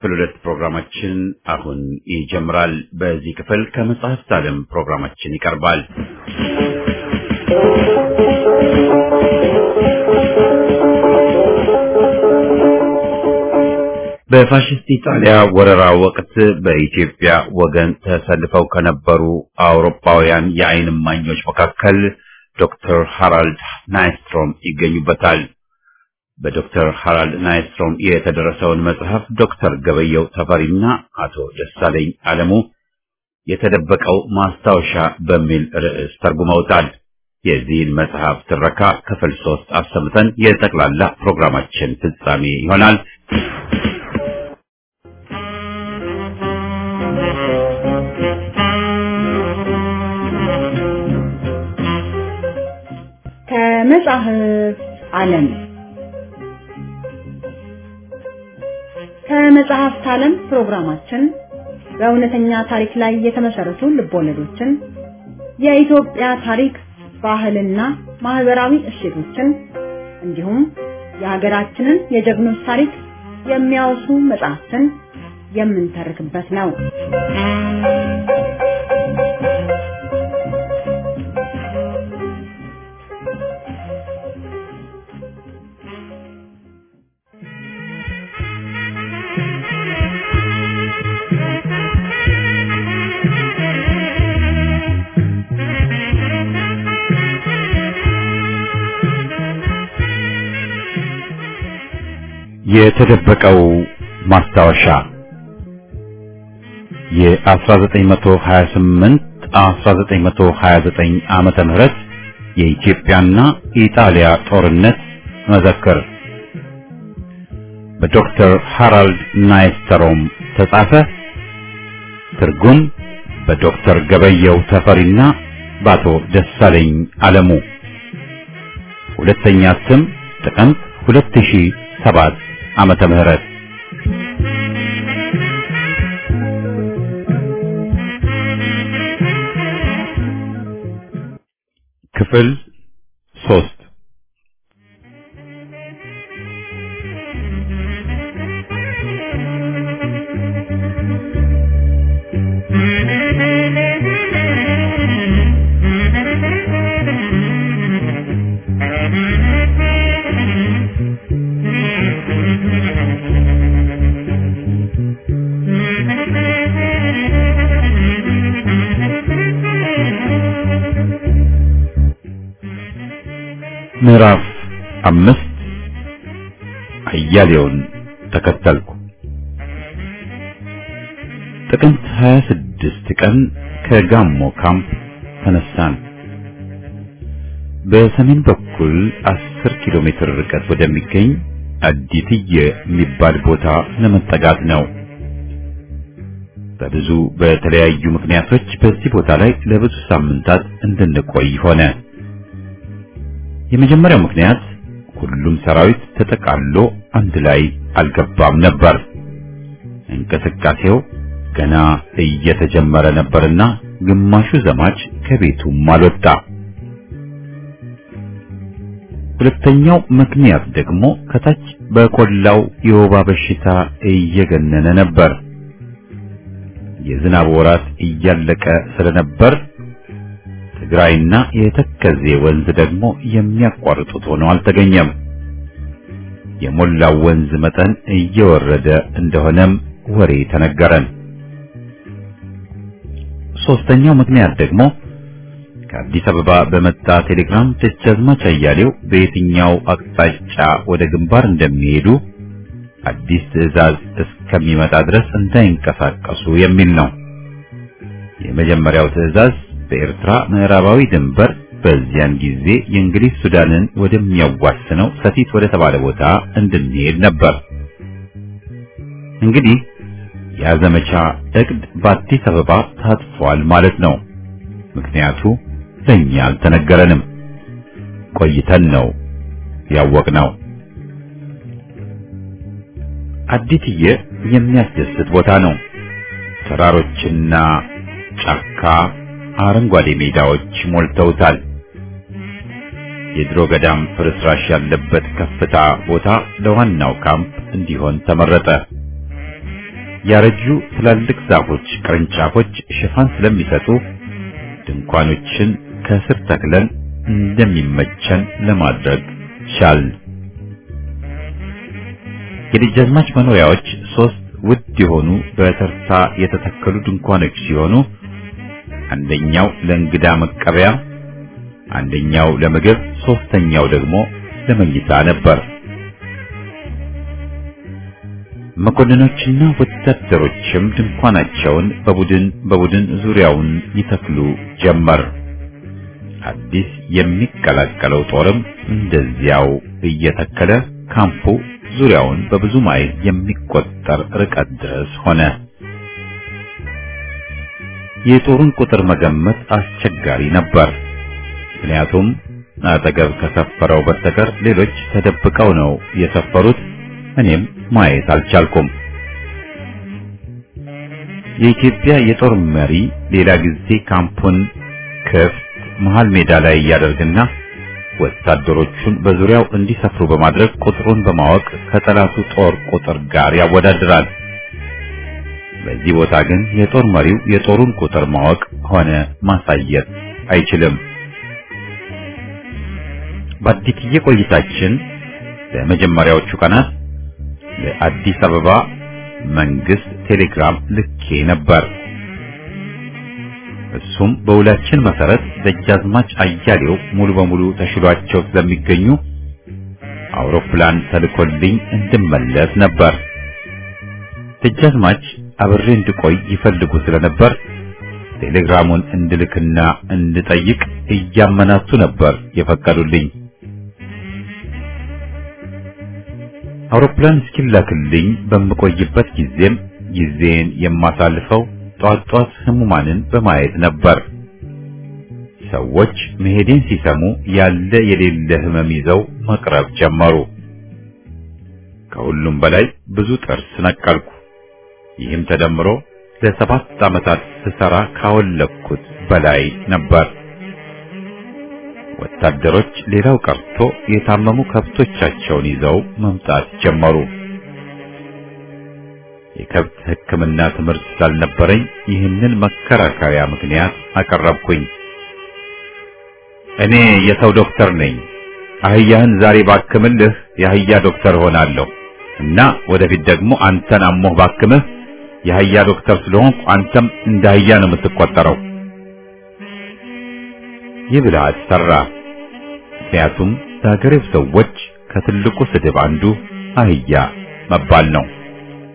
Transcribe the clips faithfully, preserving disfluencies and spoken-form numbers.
ክፍል ሁለት ፕሮግራማችን አሁን ይጀምራል። በዚህ ክፍል ከመጽሐፍት ዓለም ፕሮግራማችን ይቀርባል። በፋሽስት ኢጣሊያ ወረራ ወቅት በኢትዮጵያ ወገን ተሰልፈው ከነበሩ አውሮፓውያን የዓይን እማኞች መካከል ዶክተር ሃራልድ ናይስትሮም ይገኙበታል። በዶክተር ሃራልድ ናይስትሮም የተደረሰውን መጽሐፍ ዶክተር ገበየው ተፈሪና አቶ ደሳለኝ አለሙ የተደበቀው ማስታወሻ በሚል ርዕስ ተርጉመውታል። የዚህን መጽሐፍ ትረካ ክፍል ሶስት አሰምተን የጠቅላላ ፕሮግራማችን ፍጻሜ ይሆናል። ከመጽሐፍ ዓለም ከመጽሐፍት ዓለም ፕሮግራማችን በእውነተኛ ታሪክ ላይ የተመሰረቱ ልቦለዶችን፣ የኢትዮጵያ ታሪክ፣ ባህልና ማህበራዊ እሴቶችን እንዲሁም የሀገራችንን የጀግኖች ታሪክ የሚያወሱ መጽሐፍትን የምንተርክበት ነው። የተደበቀው ማስታወሻ የ1928 1929 ዓመተ ምህረት የኢትዮጵያና ኢጣሊያ ጦርነት መዘክር በዶክተር ሃራልድ ናይስትሮም ተጻፈ። ትርጉም በዶክተር ገበየው ተፈሪና በአቶ ደሳለኝ አለሙ። ሁለተኛ እትም ጥቅምት ሁለት ሺህ ሰባት ዓመተ ምህረት። ክፍል ሶስት ምዕራፍ አምስት አያሌውን ተከተልኩ። ጥቅምት ሃያ ስድስት ቀን ከጋሞ ካምፕ ተነሳን። በሰሜን በኩል አስር ኪሎ ሜትር ርቀት ወደሚገኝ አዲትየ የሚባል ቦታ ለመጠጋት ነው። በብዙ በተለያዩ ምክንያቶች በዚህ ቦታ ላይ ለብዙ ሳምንታት እንድንቆይ ሆነ። የመጀመሪያው ምክንያት ሁሉም ሰራዊት ተጠቃሎ አንድ ላይ አልገባም ነበር። እንቅስቃሴው ገና እየተጀመረ ነበርና ግማሹ ዘማች ከቤቱም አልወጣ። ሁለተኛው ምክንያት ደግሞ ከታች በቆላው የወባ በሽታ እየገነነ ነበር። የዝናብ ወራት እያለቀ ስለነበር ትግራይና የተከዜ ወንዝ ደግሞ የሚያቋርጡት ሆነው አልተገኘም። የሞላው ወንዝ መጠን እየወረደ እንደሆነም ወሬ ተነገረን። ሶስተኛው ምክንያት ደግሞ ከአዲስ አበባ በመጣ ቴሌግራም ደጃዝማች አያሌው በየትኛው አቅጣጫ ወደ ግንባር እንደሚሄዱ አዲስ ትዕዛዝ እስከሚመጣ ድረስ እንዳይንቀሳቀሱ የሚል ነው። የመጀመሪያው ትዕዛዝ በኤርትራ ምዕራባዊ ድንበር በዚያን ጊዜ የእንግሊዝ ሱዳንን ወደሚያዋስነው ሰቲት ወደ ተባለ ቦታ እንድንሄድ ነበር። እንግዲህ ያ ዘመቻ እቅድ በአዲስ አበባ ታጥፏል ማለት ነው። ምክንያቱ ለኛ አልተነገረንም። ቆይተን ነው ያወቅነው። አዲትየ የሚያስደስት ቦታ ነው። ተራሮችና ጫካ፣ አረንጓዴ ሜዳዎች ሞልተውታል። የድሮ ገዳም ፍርስራሽ ያለበት ከፍታ ቦታ ለዋናው ካምፕ እንዲሆን ተመረጠ። ያረጁ ትላልቅ ዛፎች ቅርንጫፎች ሽፋን ስለሚሰጡ ድንኳኖችን ከስር ተክለን እንደሚመቸን ለማድረግ ቻል። የደጃዝማች መኖሪያዎች ሶስት ውድ የሆኑ በተርታ የተተከሉ ድንኳኖች ሲሆኑ አንደኛው ለእንግዳ መቀበያ፣ አንደኛው ለምግብ፣ ሶስተኛው ደግሞ ለመኝታ ነበር። መኮንኖችና ወታደሮችም ድንኳናቸውን በቡድን በቡድን ዙሪያውን ይተክሉ ጀመር። አዲስ የሚቀላቀለው ጦርም እንደዚያው እየተከለ ካምፑ ዙሪያውን በብዙ ማይል የሚቆጠር ርቀት ድረስ ሆነ። የጦሩን ቁጥር መገመት አስቸጋሪ ነበር። ምክንያቱም አጠገብ ከሰፈረው በስተቀር ሌሎች ተደብቀው ነው የሰፈሩት። እኔም ማየት አልቻልኩም። የኢትዮጵያ የጦር መሪ ሌላ ጊዜ ካምፑን ክፍት መሃል ሜዳ ላይ ያደርግና ወታደሮቹን በዙሪያው እንዲሰፍሩ በማድረግ ቁጥሩን በማወቅ ከጠላቱ ጦር ቁጥር ጋር ያወዳድራል። በዚህ ቦታ ግን የጦር መሪው የጦሩን ቁጥር ማወቅ ሆነ ማሳየት አይችልም። በአዲስዬ ቆይታችን ለመጀመሪያዎቹ ቀናት ለአዲስ አበባ መንግስት ቴሌግራም ልኬ ነበር። እሱም በውላችን መሰረት ደጃዝማች አያሌው ሙሉ በሙሉ ተሽሏቸው ስለሚገኙ አውሮፕላን ተልኮልኝ እንድመለስ ነበር። ደጃዝማች አብሬ እንድቆይ ይፈልጉ ስለነበር ቴሌግራሙን እንድልክና እንድጠይቅ እያመናቱ ነበር የፈቀዱልኝ። አውሮፕላን እስኪላክልኝ በምቆይበት ጊዜም ጊዜን የማሳልፈው ጧት ጧት ህሙማንን በማየት ነበር። ሰዎች መሄዴን ሲሰሙ ያለ የሌለ ህመም ይዘው መቅረብ ጀመሩ። ከሁሉም በላይ ብዙ ጥርስ ነቀልኩ። ይህም ተደምሮ ለሰባት ዓመታት ስሰራ ካወለኩት በላይ ነበር። ወታደሮች ሌላው ቀርቶ የታመሙ ከብቶቻቸውን ይዘው መምጣት ጀመሩ። የከብት ሕክምና ትምህርት ስላልነበረኝ ይህንን መከራከሪያ ምክንያት አቀረብኩኝ። እኔ የሰው ዶክተር ነኝ። አህያህን ዛሬ ባክምልህ የአህያ ዶክተር ሆናለሁ እና ወደፊት ደግሞ አንተን አሞህ ባክምህ የአህያ ዶክተር ስለሆንኩ አንተም እንደ አህያ ነው የምትቆጠረው። ይህ ብልሃት ሰራ። ምክንያቱም ለሀገሬው ሰዎች ከትልቁ ስድብ አንዱ አህያ መባል ነው።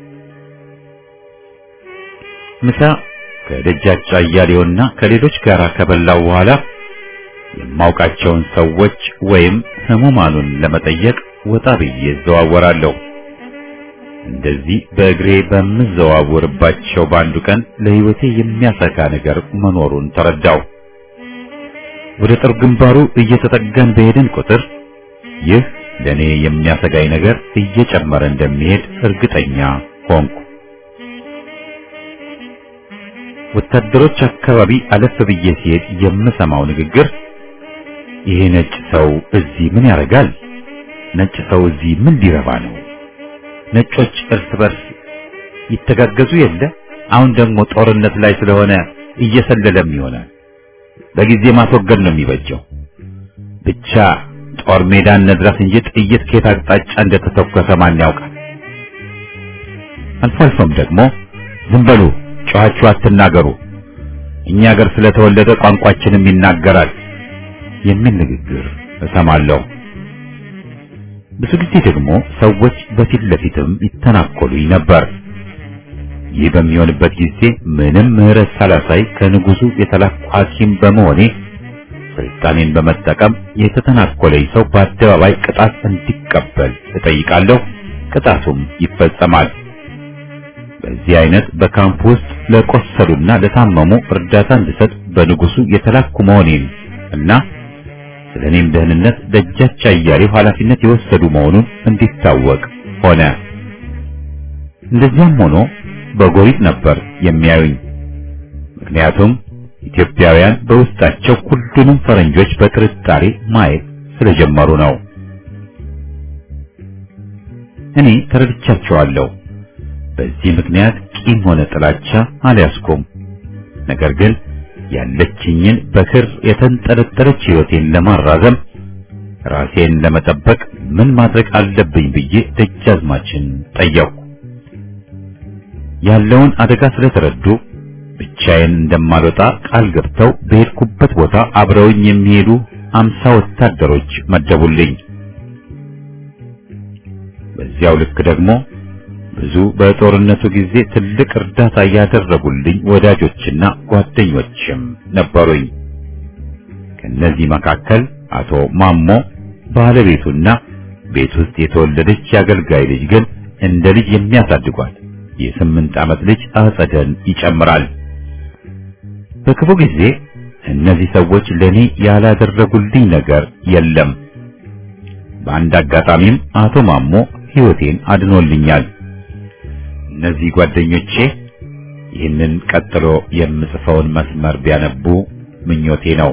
ምሳ ከደጃች አያሌውና ከሌሎች ጋር ከበላው በኋላ የማውቃቸውን ሰዎች ወይም ህሙማኑን ለመጠየቅ ወጣ ብዬ እዘዋወራለሁ። እንደዚህ በእግሬ በምዘዋወርባቸው በአንዱ ቀን ለህይወቴ የሚያሰጋ ነገር መኖሩን ተረዳው። ወደ ጦር ግንባሩ እየተጠጋን በሄድን ቁጥር ይህ ለኔ የሚያሰጋኝ ነገር እየጨመረ እንደሚሄድ እርግጠኛ ሆንኩ። ወታደሮች አካባቢ አለፍ ብዬ ሲሄድ የምሰማው ንግግር ይሄ ነጭ ሰው እዚህ ምን ያደርጋል? ነጭ ሰው እዚህ ምን ሊረባ ነው? ነጮች እርስ በርስ ይተጋገዙ የለ? አሁን ደግሞ ጦርነት ላይ ስለሆነ እየሰለለም ይሆናል። በጊዜ ማስወገድ ነው የሚበጀው። ብቻ ጦር ሜዳን ነድረስ እንጂ ጥይት ከየት አቅጣጫ እንደተተኮሰ ማን ያውቃል? አልፎ አልፎም ደግሞ ዝም በሉ ጮኻችሁ አትናገሩ፣ እኛ ሀገር ስለተወለደ ቋንቋችንም ይናገራል የሚል ንግግር እሰማለሁ። ብዙ ጊዜ ደግሞ ሰዎች በፊት ለፊትም ይተናኮሉኝ ነበር። ይህ በሚሆንበት ጊዜ ምንም ምህረት ሳላሳይ ከንጉሱ የተላኩ ሐኪም በመሆኔ ስልጣኔን በመጠቀም የተተናኮለኝ ሰው በአደባባይ ቅጣት እንዲቀበል እጠይቃለሁ። ቅጣቱም ይፈጸማል። በዚህ አይነት በካምፕ ውስጥ ለቆሰሉና ለታመሙ እርዳታ እንድሰጥ በንጉሱ የተላኩ መሆኔን እና ስለኔም ደህንነት ደጃች አያሌው ኃላፊነት የወሰዱ መሆኑን እንዲታወቅ ሆነ። እንደዚያም ሆኖ በጎሪጥ ነበር የሚያዩኝ። ምክንያቱም ኢትዮጵያውያን በውስጣቸው ሁሉንም ፈረንጆች በጥርጣሬ ማየት ስለጀመሩ ነው። እኔ ተረድቻቸዋለሁ። በዚህ ምክንያት ቂም ሆነ ጥላቻ አልያዝኩም። ነገር ግን ያለችኝን በክር የተንጠለጠለች ሕይወቴን ለማራዘም ራሴን ለመጠበቅ ምን ማድረግ አለብኝ ብዬ ደጃዝማችን ጠየቅኩ። ያለውን አደጋ ስለተረዱ ብቻዬን እንደማልወጣ ቃል ገብተው በሄድኩበት ቦታ አብረውኝ የሚሄዱ አምሳ ወታደሮች መደቡልኝ። በዚያው ልክ ደግሞ ብዙ በጦርነቱ ጊዜ ትልቅ እርዳታ ያደረጉልኝ ወዳጆችና ጓደኞችም ነበሩኝ። ከነዚህ መካከል አቶ ማሞ ባለቤቱና ቤት ውስጥ የተወለደች የአገልጋይ ልጅ ግን እንደ ልጅ የሚያሳድጓት የስምንት ዓመት ልጅ አጸደን ይጨምራል። በክፉ ጊዜ እነዚህ ሰዎች ለኔ ያላደረጉልኝ ነገር የለም። በአንድ አጋጣሚም አቶ ማሞ ሕይወቴን አድኖልኛል። እነዚህ ጓደኞቼ ይህንን ቀጥሎ የምጽፈውን መስመር ቢያነቡ ምኞቴ ነው።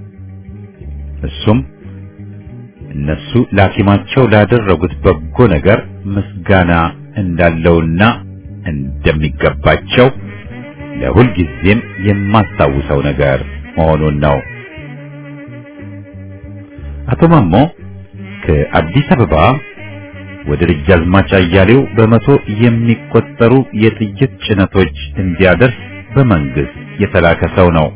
እሱም እነሱ ላኪማቸው ላደረጉት በጎ ነገር ምስጋና እንዳለውና እንደሚገባቸው ለሁል ጊዜም የማስታውሰው ነገር መሆኑን ነው። አቶ ማሞ ከአዲስ አበባ ወደ ደጃዝማች አያሌው በመቶ የሚቆጠሩ የጥይት ጭነቶች እንዲያደርስ በመንግስት የተላከ ሰው ነው።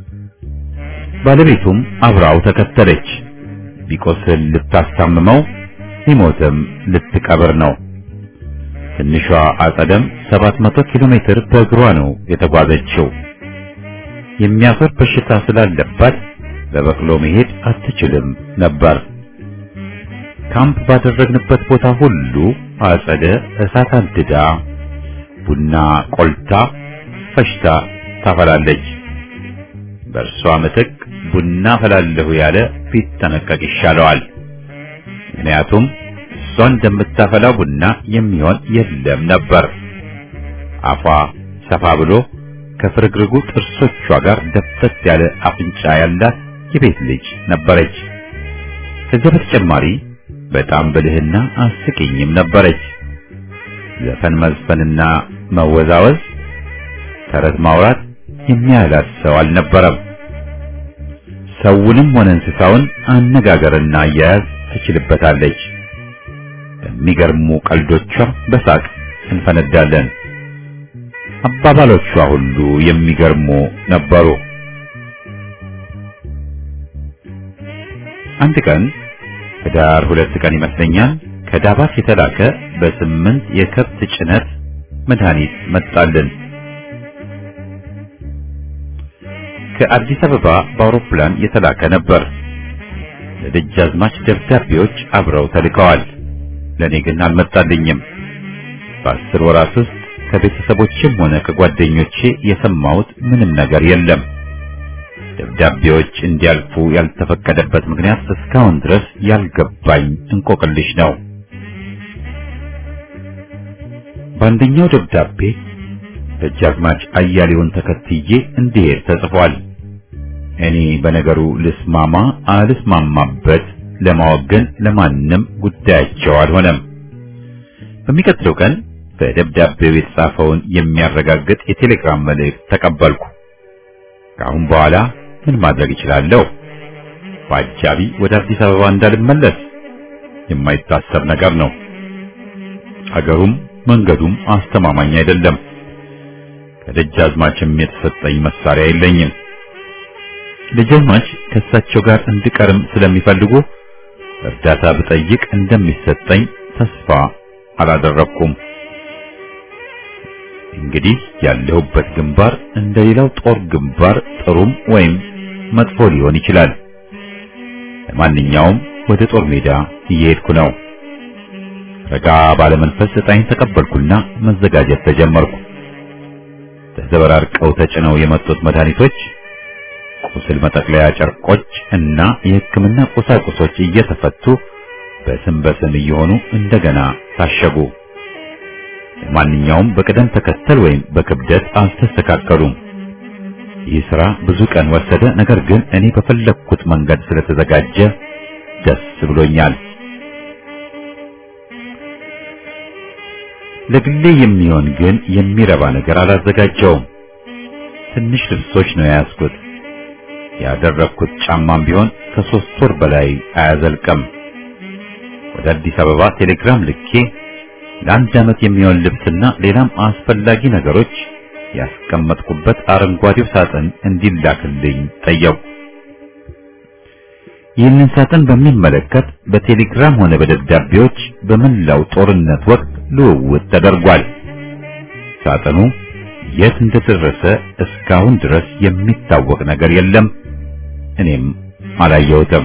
ባለቤቱም አብራው ተከተለች። ቢቆስል ልታስታምመው፣ ሲሞትም ልትቀብር ነው። ትንሿ አጸደም ሰባት መቶ ኪሎ ሜትር በእግሯ ነው የተጓዘችው። የሚያፈር በሽታ ስላለባት በበቅሎ መሄድ አትችልም ነበር። ካምፕ ባደረግንበት ቦታ ሁሉ አጸደ እሳት አንድዳ ቡና ቆልታ ፈሽታ ታፈላለች። በእርሷ ምትክ ቡና ፈላለሁ ያለ ቢጠነቀቅ ይሻለዋል። ምክንያቱም እሷ እንደምታፈላው ቡና የሚሆን የለም ነበር። አፏ ሰፋ ብሎ ከፍርግርጉ ጥርሶቿ ጋር ደፍተት ያለ አፍንጫ ያላት የቤት ልጅ ነበረች። ከዚህ በተጨማሪ በጣም ብልህና አስቂኝም ነበረች። ዘፈን መዝፈንና መወዛወዝ፣ ተረት ማውራት የሚያላት ሰው አልነበረም። ሰውንም ሆነ እንስሳውን አነጋገርና አያያዝ ትችልበታለች። በሚገርሙ ቀልዶቿ በሳቅ እንፈነዳለን። አባባሎቿ ሁሉ የሚገርሙ ነበሩ። አንድ ቀን ህዳር ሁለት ቀን ይመስለኛል ከዳባት የተላከ በስምንት የከብት ጭነት መድኃኒት መጣልን። ከአዲስ አበባ በአውሮፕላን የተላከ ነበር። ለደጃዝማች ደብዳቤዎች አብረው ተልከዋል። ለኔ ግን አልመጣልኝም። በአስር ወራት ውስጥ ከቤተሰቦችም ሆነ ከጓደኞቼ የሰማሁት ምንም ነገር የለም። ደብዳቤዎች እንዲያልፉ ያልተፈቀደበት ምክንያት እስካሁን ድረስ ያልገባኝ እንቆቅልሽ ነው። በአንደኛው ደብዳቤ ደጃዝማች አያሌውን ተከትዬ እንዲሄድ ተጽፏል። እኔ በነገሩ ልስማማ አልስማማበት ለማወቅ ግን ለማንም ጉዳያቸው አልሆነም። በሚቀጥለው ቀን በደብዳቤው የተጻፈውን የሚያረጋግጥ የቴሌግራም መልእክት ተቀበልኩ። ከአሁን በኋላ ምን ማድረግ እችላለሁ? በአጃቢ ወደ አዲስ አበባ እንዳልመለስ የማይታሰብ ነገር ነው። አገሩም መንገዱም አስተማማኝ አይደለም። ከደጃዝማችም የተሰጠኝ መሳሪያ የለኝም። ደጃዝማች ከእሳቸው ጋር እንድቀርም ስለሚፈልጉ እርዳታ ብጠይቅ እንደሚሰጠኝ ተስፋ አላደረኩም። እንግዲህ ያለሁበት ግንባር እንደሌላው ጦር ግንባር ጥሩም ወይም መጥፎ ሊሆን ይችላል። ለማንኛውም ወደ ጦር ሜዳ እየሄድኩ ነው። ረጋ ባለመንፈስ ዕጣይን ተቀበልኩና መዘጋጀት ተጀመርኩ። ተዘበራርቀው ተጭነው የመጡት መድኃኒቶች፣ ቁስል መጠቅለያ ጨርቆች እና የሕክምና ቁሳቁሶች እየተፈቱ በስም በስም እየሆኑ እንደገና ታሸጉ። ለማንኛውም በቅደም ተከተል ወይም በክብደት አልተስተካከሉም። ይህ ሥራ ብዙ ቀን ወሰደ። ነገር ግን እኔ በፈለግኩት መንገድ ስለተዘጋጀ ደስ ብሎኛል። ለግሌ የሚሆን ግን የሚረባ ነገር አላዘጋጀውም። ትንሽ ልብሶች ነው የያዝኩት። ያደረኩት ጫማም ቢሆን ከሶስት ወር በላይ አያዘልቅም። ወደ አዲስ አበባ ቴሌግራም ልኬ ለአንድ ዓመት የሚሆን ልብስና ሌላም አስፈላጊ ነገሮች ያስቀመጥኩበት አረንጓዴው ሳጥን እንዲላክልኝ ጠየቁ። ይህንን ሳጥን በሚመለከት በቴሌግራም ሆነ በደብዳቤዎች በመላው ጦርነት ወቅት ልውውጥ ተደርጓል። ሳጥኑ የት እንደደረሰ እስካሁን ድረስ የሚታወቅ ነገር የለም። እኔም አላየሁትም።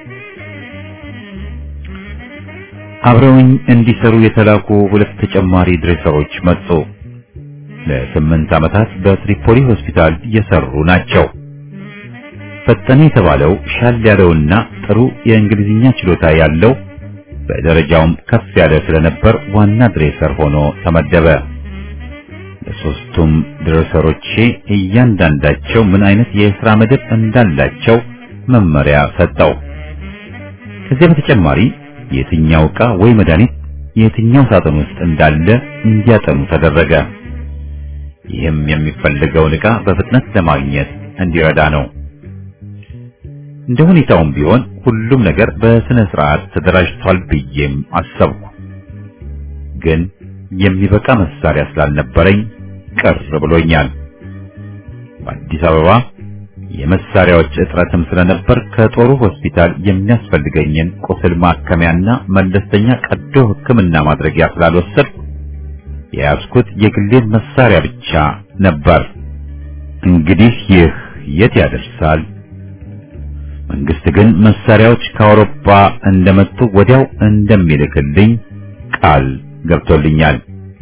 አብረውኝ እንዲሰሩ የተላኩ ሁለት ተጨማሪ ድሬሰሮች መጡ። ለስምንት ዓመታት በትሪፖሊ ሆስፒታል የሰሩ ናቸው። ፈጠነ የተባለው ሻል ያለውና ጥሩ የእንግሊዝኛ ችሎታ ያለው በደረጃውም ከፍ ያለ ስለነበር ዋና ድሬሰር ሆኖ ተመደበ። ለሶስቱም ድሬሰሮቼ እያንዳንዳቸው ምን አይነት የሥራ መደብ እንዳላቸው መመሪያ ሰጠው። ከዚህ በተጨማሪ የትኛው ዕቃ ወይ መድኃኒት የትኛው ሳጥን ውስጥ እንዳለ እንዲያጠኑ ተደረገ። ይህም የሚፈልገውን ዕቃ በፍጥነት ለማግኘት እንዲረዳ ነው። እንደ ሁኔታውም ቢሆን ሁሉም ነገር በስነ ስርዓት ተደራጅቷል ብዬም አሰብኩ። ግን የሚበቃ መሳሪያ ስላልነበረኝ ቅር ብሎኛል። በአዲስ አበባ የመሳሪያዎች እጥረትም ስለነበር ከጦሩ ሆስፒታል የሚያስፈልገኝን ቁስል ማከሚያና መለስተኛ ቀዶ ሕክምና ማድረጊያ ስላልወሰድኩ የያዝኩት የግሌን መሳሪያ ብቻ ነበር። እንግዲህ ይህ የት ያደርሳል? መንግስት ግን መሳሪያዎች ከአውሮፓ እንደመጡ ወዲያው እንደሚልክልኝ ቃል ገብቶልኛል።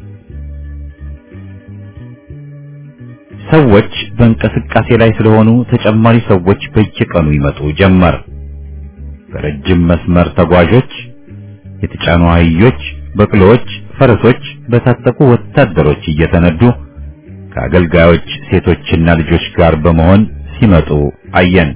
ሰዎች በእንቅስቃሴ ላይ ስለሆኑ ተጨማሪ ሰዎች በየቀኑ ይመጡ ጀመር። በረጅም መስመር ተጓዦች፣ የተጫኑ አህዮች፣ በቅሎች፣ ፈረሶች በታጠቁ ወታደሮች እየተነዱ ከአገልጋዮች ሴቶችና ልጆች ጋር በመሆን ሲመጡ አየን።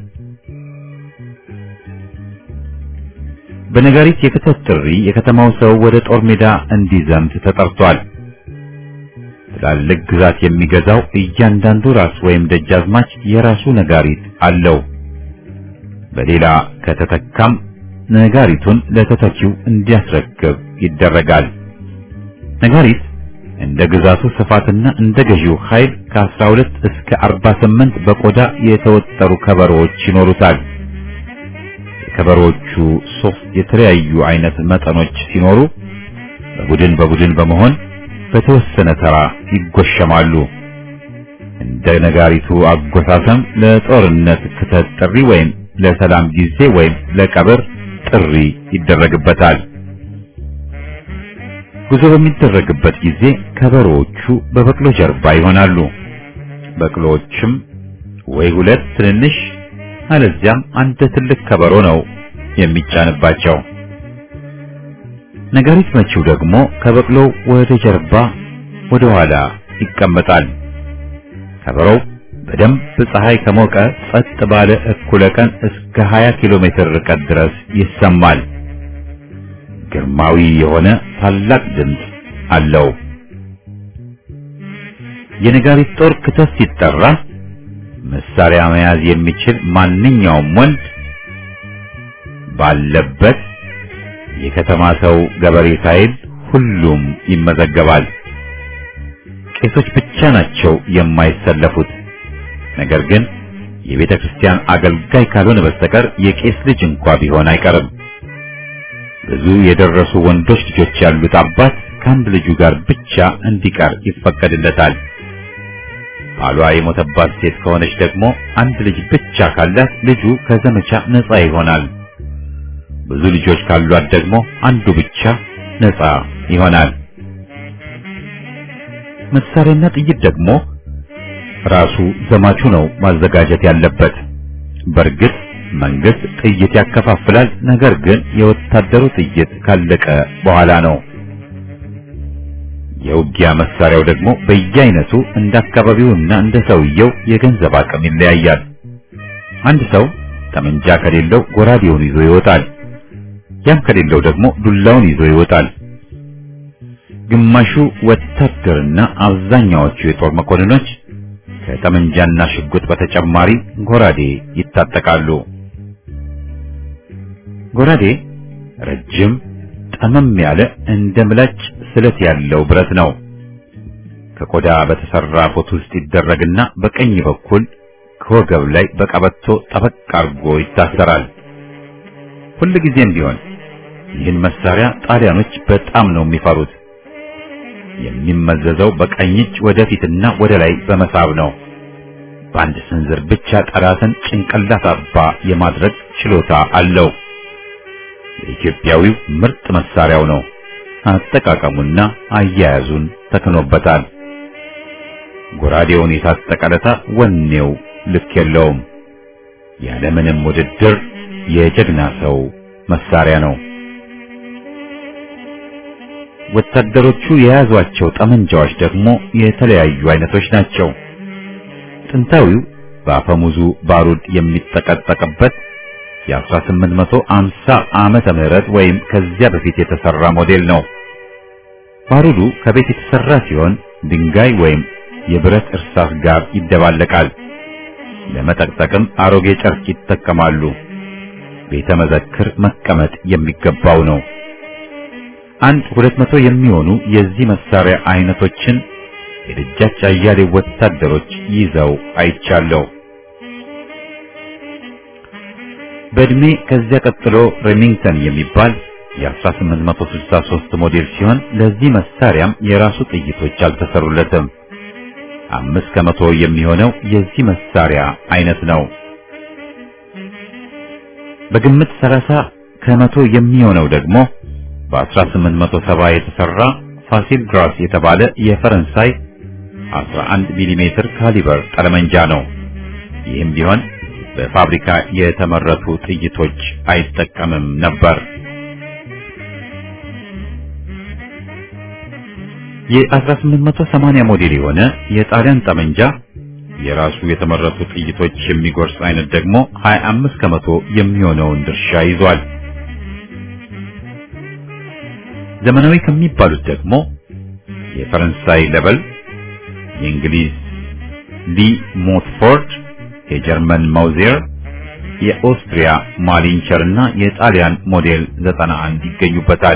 በነጋሪት የክተት ጥሪ የከተማው ሰው ወደ ጦር ሜዳ እንዲዘምት ተጠርቷል። ትላልቅ ግዛት የሚገዛው እያንዳንዱ ራስ ወይም ደጃዝማች የራሱ ነጋሪት አለው። በሌላ ከተተካም ነጋሪቱን ለተተኪው እንዲያስረክብ ይደረጋል። ነጋሪት እንደ ግዛቱ ስፋትና እንደ ገዢው ኃይል ከአስራ ሁለት እስከ አርባ ስምንት በቆዳ የተወጠሩ ከበሮዎች ይኖሩታል። ከበሮቹ ሶስት የተለያዩ አይነት መጠኖች ሲኖሩ በቡድን በቡድን በመሆን በተወሰነ ተራ ይጎሸማሉ። እንደ ነጋሪቱ አጎሳሰም ለጦርነት ክተት ጥሪ ወይም ለሰላም ጊዜ ወይም ለቀብር ጥሪ ይደረግበታል። ጉዞ በሚደረግበት ጊዜ ከበሮቹ በበቅሎ ጀርባ ይሆናሉ። በቅሎዎችም ወይ ሁለት ትንንሽ አለዚያም አንድ ትልቅ ከበሮ ነው የሚጫንባቸው። ነጋሪት መቺው ደግሞ ከበቅሎው ወደ ጀርባ ወደ ኋላ ይቀመጣል። ከበሮው በደንብ ፀሐይ ከሞቀ ጸጥ ባለ እኩለ ቀን እስከ ሀያ ኪሎ ሜትር ርቀት ድረስ ይሰማል። ግርማዊ የሆነ ታላቅ ድምፅ አለው። የነጋሪት ጦር ክተት ሲጠራ መሳሪያ መያዝ የሚችል ማንኛውም ወንድ ባለበት የከተማ ሰው ገበሬ ሳይል ሁሉም ይመዘገባል። ቄሶች ብቻ ናቸው የማይሰለፉት። ነገር ግን የቤተ ክርስቲያን አገልጋይ ካልሆነ በስተቀር የቄስ ልጅ እንኳን ቢሆን አይቀርም። ብዙ የደረሱ ወንዶች ልጆች ያሉት አባት ከአንድ ልጁ ጋር ብቻ እንዲቀር ይፈቀድለታል። ባሏ የሞተባት ሴት ከሆነች ደግሞ አንድ ልጅ ብቻ ካላት ልጁ ከዘመቻ ነፃ ይሆናል። ብዙ ልጆች ካሏት ደግሞ አንዱ ብቻ ነፃ ይሆናል። መሳሪያና ጥይት ደግሞ ራሱ ዘማቹ ነው ማዘጋጀት ያለበት። በእርግጥ መንግስት ጥይት ያከፋፍላል፣ ነገር ግን የወታደሩ ጥይት ካለቀ በኋላ ነው። የውጊያ መሳሪያው ደግሞ በየአይነቱ እንደ አካባቢውና እንደ ሰውየው የገንዘብ አቅም ይለያያል። አንድ ሰው ጠመንጃ ከሌለው ጎራዴውን ይዞ ይወጣል። ያም ከሌለው ደግሞ ዱላውን ይዞ ይወጣል። ግማሹ ወታደርና አብዛኛዎቹ የጦር መኮንኖች ከጠመንጃና ሽጉጥ በተጨማሪ ጎራዴ ይታጠቃሉ። ጎራዴ ረጅም ጠመም ያለ እንደ ምላጭ ስለት ያለው ብረት ነው። ከቆዳ በተሰራ ቦት ውስጥ ይደረግና በቀኝ በኩል ከወገብ ላይ በቀበቶ ጠበቅ አርጎ ይታሰራል። ሁልጊዜም ቢሆን ይህን መሳሪያ ጣሊያኖች በጣም ነው የሚፈሩት። የሚመዘዘው በቀኝ እጅ ወደፊትና ወደ ላይ በመሳብ ነው። በአንድ ስንዝር ብቻ ጠላትን ጭንቅላት አባ የማድረግ ችሎታ አለው። የኢትዮጵያዊው ምርጥ መሳሪያው ነው። አጠቃቀሙና አያያዙን ተክኖበታል። ጎራዴውን የታጠቀለታ ወኔው ልክ የለውም። ያለምንም ውድድር የጀግና ሰው መሳሪያ ነው። ወታደሮቹ የያዟቸው ጠመንጃዎች ደግሞ የተለያዩ አይነቶች ናቸው። ጥንታዊው በአፈሙዙ ባሩድ የሚጠቀጠቅበት የ1850 ዓመተ ምህረት ወይም ከዚያ በፊት የተሰራ ሞዴል ነው። ባሩዱ ከቤት የተሰራ ሲሆን ድንጋይ ወይም የብረት እርሳስ ጋር ይደባለቃል። ለመጠቅጠቅም አሮጌ ጨርቅ ይጠቀማሉ። ቤተ መዘክር መቀመጥ የሚገባው ነው። አንድ ሁለት መቶ የሚሆኑ የዚህ መሳሪያ አይነቶችን የደጃች አያሌው ወታደሮች ይዘው አይቻለው። በእድሜ ከዚያ ቀጥሎ ሬሚንግተን የሚባል የ1863 ሞዴል ሲሆን ለዚህ መሳሪያም የራሱ ጥይቶች አልተሰሩለትም። አምስት ከመቶ የሚሆነው የዚህ መሳሪያ አይነት ነው። በግምት ሰላሳ ከመቶ የሚሆነው ደግሞ በ1870 የተሰራ ፋሲል ግራስ የተባለ የፈረንሳይ አስራ አንድ ሚሊ ሜትር ካሊበር ጠመንጃ ነው። ይህም ቢሆን በፋብሪካ የተመረቱ ጥይቶች አይጠቀምም ነበር። የ1880 ሞዴል የሆነ የጣሊያን ጠመንጃ የራሱ የተመረቱ ጥይቶች የሚጎርስ አይነት ደግሞ ሃያ አምስት ከመቶ የሚሆነውን ድርሻ ይዟል። ዘመናዊ ከሚባሉት ደግሞ የፈረንሳይ ለበል፣ የእንግሊዝ ሊ ሞትፎርድ፣ የጀርመን ማውዜር፣ የኦስትሪያ ማሊንቸር እና የጣሊያን ሞዴል ዘጠና አንድ ይገኙበታል።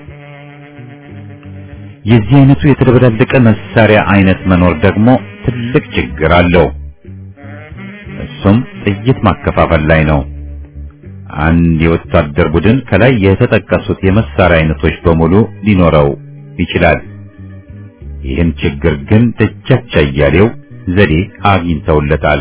የዚህ አይነቱ የተደበላለቀ መሳሪያ አይነት መኖር ደግሞ ትልቅ ችግር አለው። እሱም ጥይት ማከፋፈል ላይ ነው። አንድ የወታደር ቡድን ከላይ የተጠቀሱት የመሳሪያ አይነቶች በሙሉ ሊኖረው ይችላል። ይህን ችግር ግን ደጃች አያሌው ዘዴ አግኝተውለታል።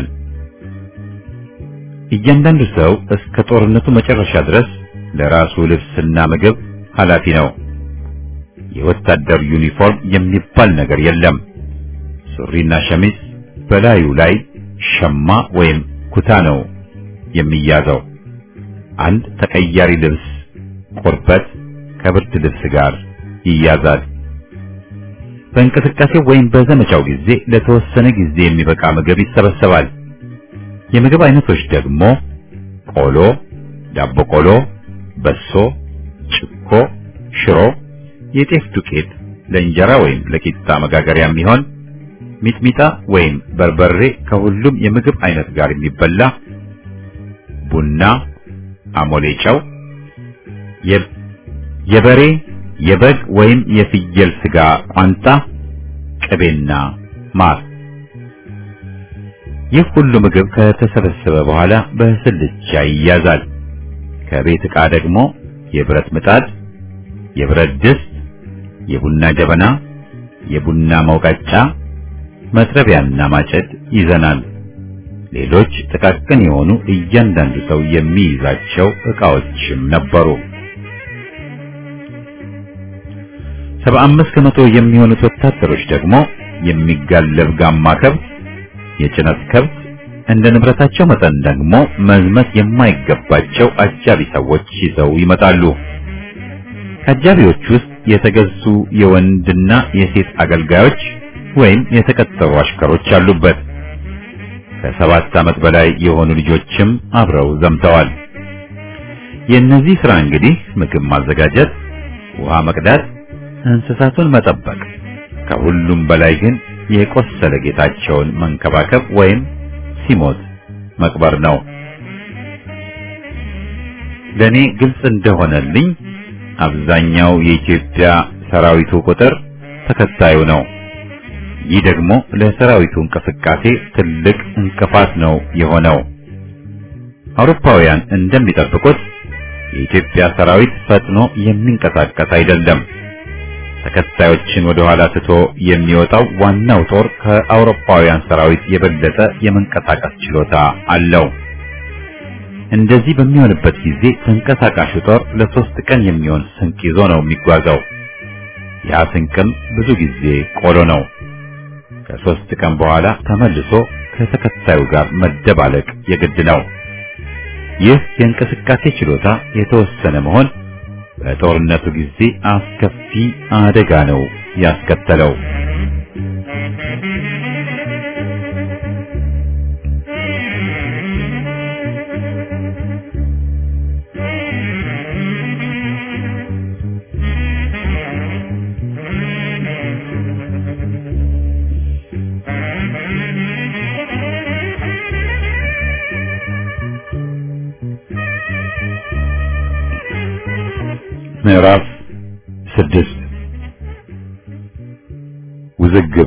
እያንዳንዱ ሰው እስከ ጦርነቱ መጨረሻ ድረስ ለራሱ ልብስና ምግብ ኃላፊ ነው። የወታደር ዩኒፎርም የሚባል ነገር የለም። ሱሪና ሸሚዝ በላዩ ላይ ሸማ ወይም ኩታ ነው የሚያዘው። አንድ ተቀያሪ ልብስ ቁርበት ከብርድ ልብስ ጋር ይያዛል። በእንቅስቃሴው ወይም በዘመቻው ጊዜ ለተወሰነ ጊዜ የሚበቃ ምግብ ይሰበሰባል። የምግብ አይነቶች ደግሞ ቆሎ፣ ዳቦ ቆሎ፣ በሶ፣ ጭኮ፣ ሽሮ፣ የጤፍ ዱቄት ለእንጀራ ወይም ለቂጣ መጋገሪያ የሚሆን ሚጥሚጣ ወይም በርበሬ ከሁሉም የምግብ አይነት ጋር የሚበላ ቡና፣ አሞሌ ጨው፣ የበሬ የበግ ወይም የፍየል ስጋ ቋንጣ፣ ቅቤና ማር። ይህ ሁሉ ምግብ ከተሰበሰበ በኋላ በስልቻ ይያዛል። ከቤት ዕቃ ደግሞ የብረት ምጣድ፣ የብረት ድስት፣ የቡና ጀበና፣ የቡና መውቀጫ፣ መጥረቢያና ማጨድ ይዘናል። ሌሎች ጥቃቅን የሆኑ እያንዳንዱ ሰው የሚይዛቸው ዕቃዎችም ነበሩ። ሰባ አምስት ከመቶ የሚሆኑት ወታደሮች ደግሞ የሚጋለብ ጋማ ከብት፣ የጭነት ከብት፣ እንደ ንብረታቸው መጠን ደግሞ መዝመት የማይገባቸው አጃቢ ሰዎች ይዘው ይመጣሉ። ከአጃቢዎች ውስጥ የተገዙ የወንድና የሴት አገልጋዮች ወይም የተቀጠሩ አሽከሮች አሉበት። ከሰባት ዓመት በላይ የሆኑ ልጆችም አብረው ዘምተዋል። የእነዚህ ሥራ እንግዲህ ምግብ ማዘጋጀት፣ ውሃ መቅዳት፣ እንስሳቱን መጠበቅ፣ ከሁሉም በላይ ግን የቆሰለ ጌታቸውን መንከባከብ ወይም ሲሞት መቅበር ነው። ለኔ ግልጽ እንደሆነልኝ አብዛኛው የኢትዮጵያ ሰራዊቱ ቁጥር ተከታዩ ነው። ይህ ደግሞ ለሰራዊቱ እንቅስቃሴ ትልቅ እንቅፋት ነው የሆነው። አውሮፓውያን እንደሚጠብቁት የኢትዮጵያ ሰራዊት ፈጥኖ የሚንቀሳቀስ አይደለም። ተከታዮችን ወደ ኋላ ትቶ የሚወጣው ዋናው ጦር ከአውሮፓውያን ሰራዊት የበለጠ የመንቀሳቀስ ችሎታ አለው። እንደዚህ በሚሆንበት ጊዜ ተንቀሳቃሹ ጦር ለሶስት ቀን የሚሆን ስንቅ ይዞ ነው የሚጓዘው። ያ ስንቅም ብዙ ጊዜ ቆሎ ነው። ከሶስት ቀን በኋላ ተመልሶ ከተከታዩ ጋር መደባለቅ የግድ ነው። ይህ የእንቅስቃሴ ችሎታ የተወሰነ መሆን በጦርነቱ ጊዜ አስከፊ አደጋ ነው ያስከተለው። ምዕራፍ ስድስት ውዝግብ።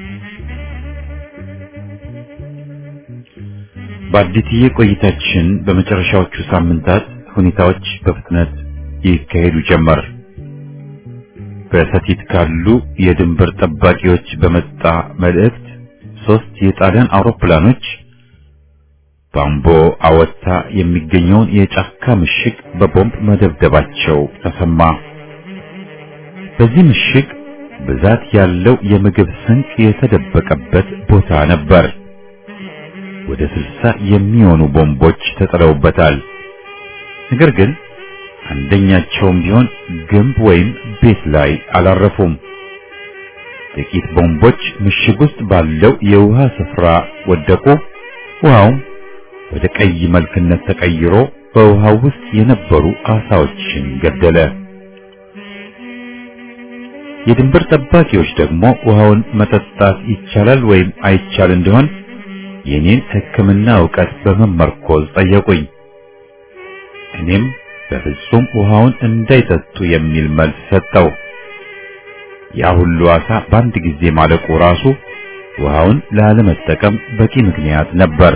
በአዲስዬ ቆይታችን በመጨረሻዎቹ ሳምንታት ሁኔታዎች በፍጥነት ይካሄዱ ጀመር። በሰቲት ካሉ የድንበር ጠባቂዎች በመጣ መልእክት ሶስት የጣሊያን አውሮፕላኖች ባምቦ አወታ የሚገኘውን የጫካ ምሽግ በቦምብ መደብደባቸው ተሰማ። በዚህ ምሽግ ብዛት ያለው የምግብ ስንቅ የተደበቀበት ቦታ ነበር። ወደ ስልሳ የሚሆኑ ቦምቦች ተጥለውበታል። ነገር ግን አንደኛቸውም ቢሆን ግንብ ወይም ቤት ላይ አላረፉም። ጥቂት ቦምቦች ምሽግ ውስጥ ባለው የውሃ ስፍራ ወደቁ። ውሃውም ወደ ቀይ መልክነት ተቀይሮ በውሃው ውስጥ የነበሩ አሳዎችን ገደለ። የድንበር ጠባቂዎች ደግሞ ውሃውን መጠጣት ይቻላል ወይም አይቻል እንደሆን የኔን ሕክምና ዕውቀት በመመርኮዝ ጠየቁኝ። እኔም በፍጹም ውሃውን እንዳይጠጡ የሚል መልስ ሰጠው። ያ ሁሉ አሳ በአንድ ጊዜ ማለቁ ራሱ ውሃውን ላለመጠቀም በቂ ምክንያት ነበር።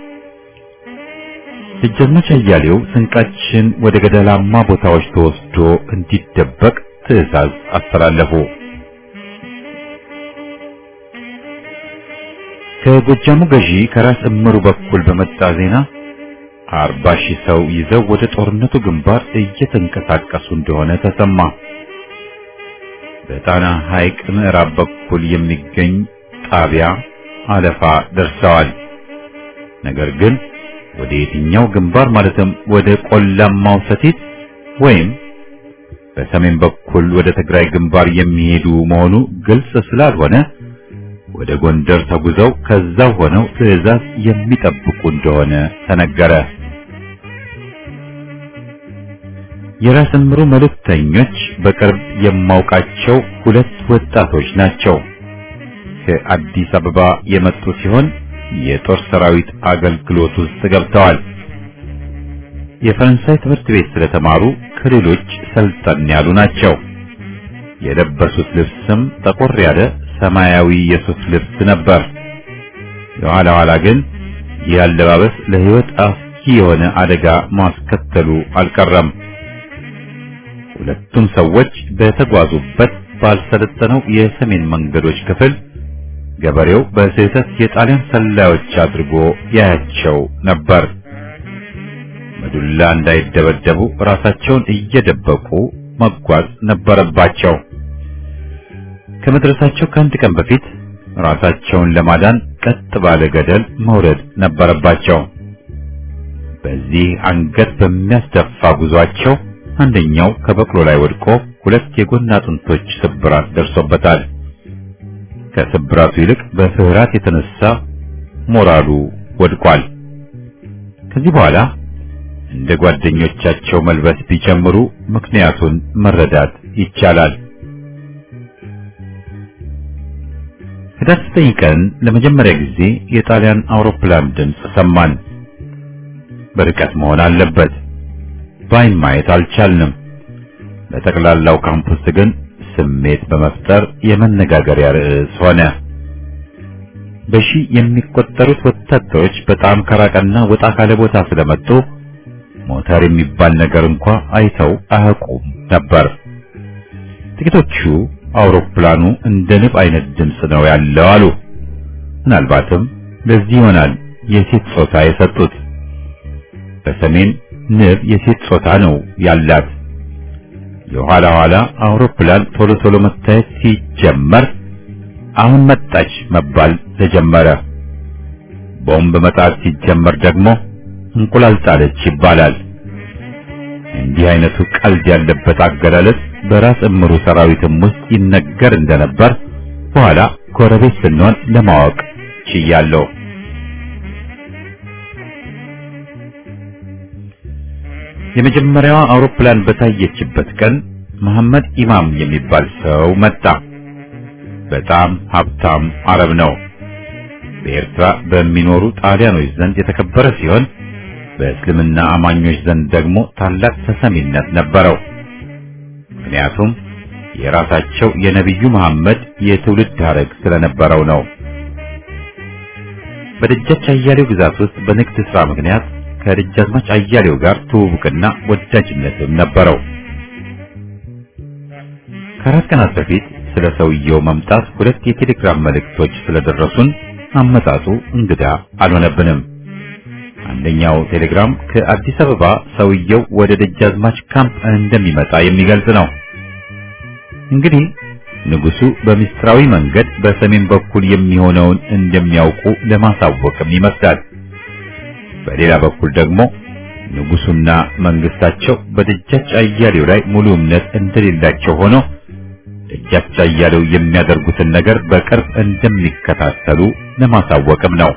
ደጃዝማች አያሌው ስንቃችን ወደ ገደላማ ቦታዎች ተወስዶ እንዲደበቅ ትዕዛዝ አስተላለፉ። ከጎጃሙ ገዢ ከራስ እምሩ በኩል በመጣ ዜና አርባ ሺህ ሰው ይዘው ወደ ጦርነቱ ግንባር እየተንቀሳቀሱ እንደሆነ ተሰማ። በጣና ሐይቅ ምዕራብ በኩል የሚገኝ ጣቢያ አለፋ ደርሰዋል። ነገር ግን ወደ የትኛው ግንባር ማለትም ወደ ቆላማው ሰቲት ወይም በሰሜን በኩል ወደ ትግራይ ግንባር የሚሄዱ መሆኑ ግልጽ ስላልሆነ ወደ ጎንደር ተጉዘው ከዛው ሆነው ትዕዛዝ የሚጠብቁ እንደሆነ ተነገረ። የራስ እምሩ መልእክተኞች በቅርብ የማውቃቸው ሁለት ወጣቶች ናቸው። ከአዲስ አበባ የመጡ ሲሆን የጦር ሰራዊት አገልግሎት ውስጥ ገብተዋል። የፈረንሳይ ትምህርት ቤት ስለተማሩ ከሌሎች ሰልጠን ያሉ ናቸው። የለበሱት ልብስም ጠቆር ያለ ሰማያዊ የሱፍ ልብስ ነበር። የኋላ ኋላ ግን ይህ አለባበስ ለሕይወት አስጊ የሆነ አደጋ ማስከተሉ አልቀረም። ሁለቱም ሰዎች በተጓዙበት ባልሰለጠነው የሰሜን መንገዶች ክፍል ገበሬው በስህተት የጣሊያን ሰላዮች አድርጎ ያያቸው ነበር። በዱላ እንዳይደበደቡ ራሳቸውን እየደበቁ መጓዝ ነበረባቸው። ከመድረሳቸው ከአንድ ቀን በፊት ራሳቸውን ለማዳን ቀጥ ባለ ገደል መውረድ ነበረባቸው። በዚህ አንገት በሚያስደፋ ጉዟቸው አንደኛው ከበቅሎ ላይ ወድቆ ሁለት የጎን አጥንቶች ስብራት ደርሶበታል። ከስብራቱ ይልቅ በፍርሃት የተነሳ ሞራሉ ወድቋል። ከዚህ በኋላ እንደ ጓደኞቻቸው መልበስ ቢጀምሩ ምክንያቱን መረዳት ይቻላል። ህዳር ዘጠኝ ቀን ለመጀመሪያ ጊዜ የጣሊያን አውሮፕላን ድምጽ ሰማን። በርቀት መሆን አለበት። ባይን ማየት አልቻልንም። በጠቅላላው ካምፕስ ግን ስሜት በመፍጠር የመነጋገሪያ ርዕስ ሆነ። በሺ የሚቆጠሩት ወታደሮች በጣም ከራቀና ወጣ ካለ ቦታ ስለመጡ ሞተር የሚባል ነገር እንኳን አይተው አያውቁም ነበር። ጥቂቶቹ አውሮፕላኑ እንደ ንብ አይነት ድምጽ ነው ያለው አሉ። ምናልባትም ለዚህ ይሆናል የሴት ጾታ የሰጡት። በሰሜን ንብ የሴት ጾታ ነው ያላት። የኋላ ኋላ አውሮፕላን ቶሎ ቶሎ መታየት ሲጀመር አሁን መጣች መባል ተጀመረ። ቦምብ መጣት ሲጀመር ደግሞ እንቁላል ጣለች ይባላል። እንዲህ አይነቱ ቀልድ ያለበት አገላለጽ በራስ እምሩ ሰራዊትም ውስጥ ይነገር እንደነበር በኋላ ጎረቤት ስንሆን ለማወቅ ችያለሁ። የመጀመሪያዋ አውሮፕላን በታየችበት ቀን መሐመድ ኢማም የሚባል ሰው መጣ። በጣም ሀብታም አረብ ነው። በኤርትራ በሚኖሩ ጣሊያኖች ዘንድ የተከበረ ሲሆን በእስልምና አማኞች ዘንድ ደግሞ ታላቅ ተሰሚነት ነበረው። ምክንያቱም የራሳቸው የነብዩ መሐመድ የትውልድ ሐረግ ስለነበረው ነው። በደጃች አያሌው ግዛት ውስጥ በንግድ ሥራ ምክንያት ከደጃዝማች አያሌው ጋር ትውውቅና ወዳጅነትም ነበረው። ከአራት ቀናት በፊት ስለ ሰውየው መምጣት ሁለት የቴሌግራም መልእክቶች ስለደረሱን አመጣጡ እንግዳ አልሆነብንም። አንደኛው ቴሌግራም ከአዲስ አበባ ሰውየው ወደ ደጃዝማች ካምፕ እንደሚመጣ የሚገልጽ ነው። እንግዲህ ንጉሱ በሚስጥራዊ መንገድ በሰሜን በኩል የሚሆነውን እንደሚያውቁ ለማሳወቅም ይመስላል። በሌላ በኩል ደግሞ ንጉሱና መንግስታቸው በደጃች አያሌው ላይ ሙሉ እምነት እንደሌላቸው ሆኖ ደጃች አያሌው የሚያደርጉትን ነገር በቅርብ እንደሚከታተሉ ለማሳወቅም ነው።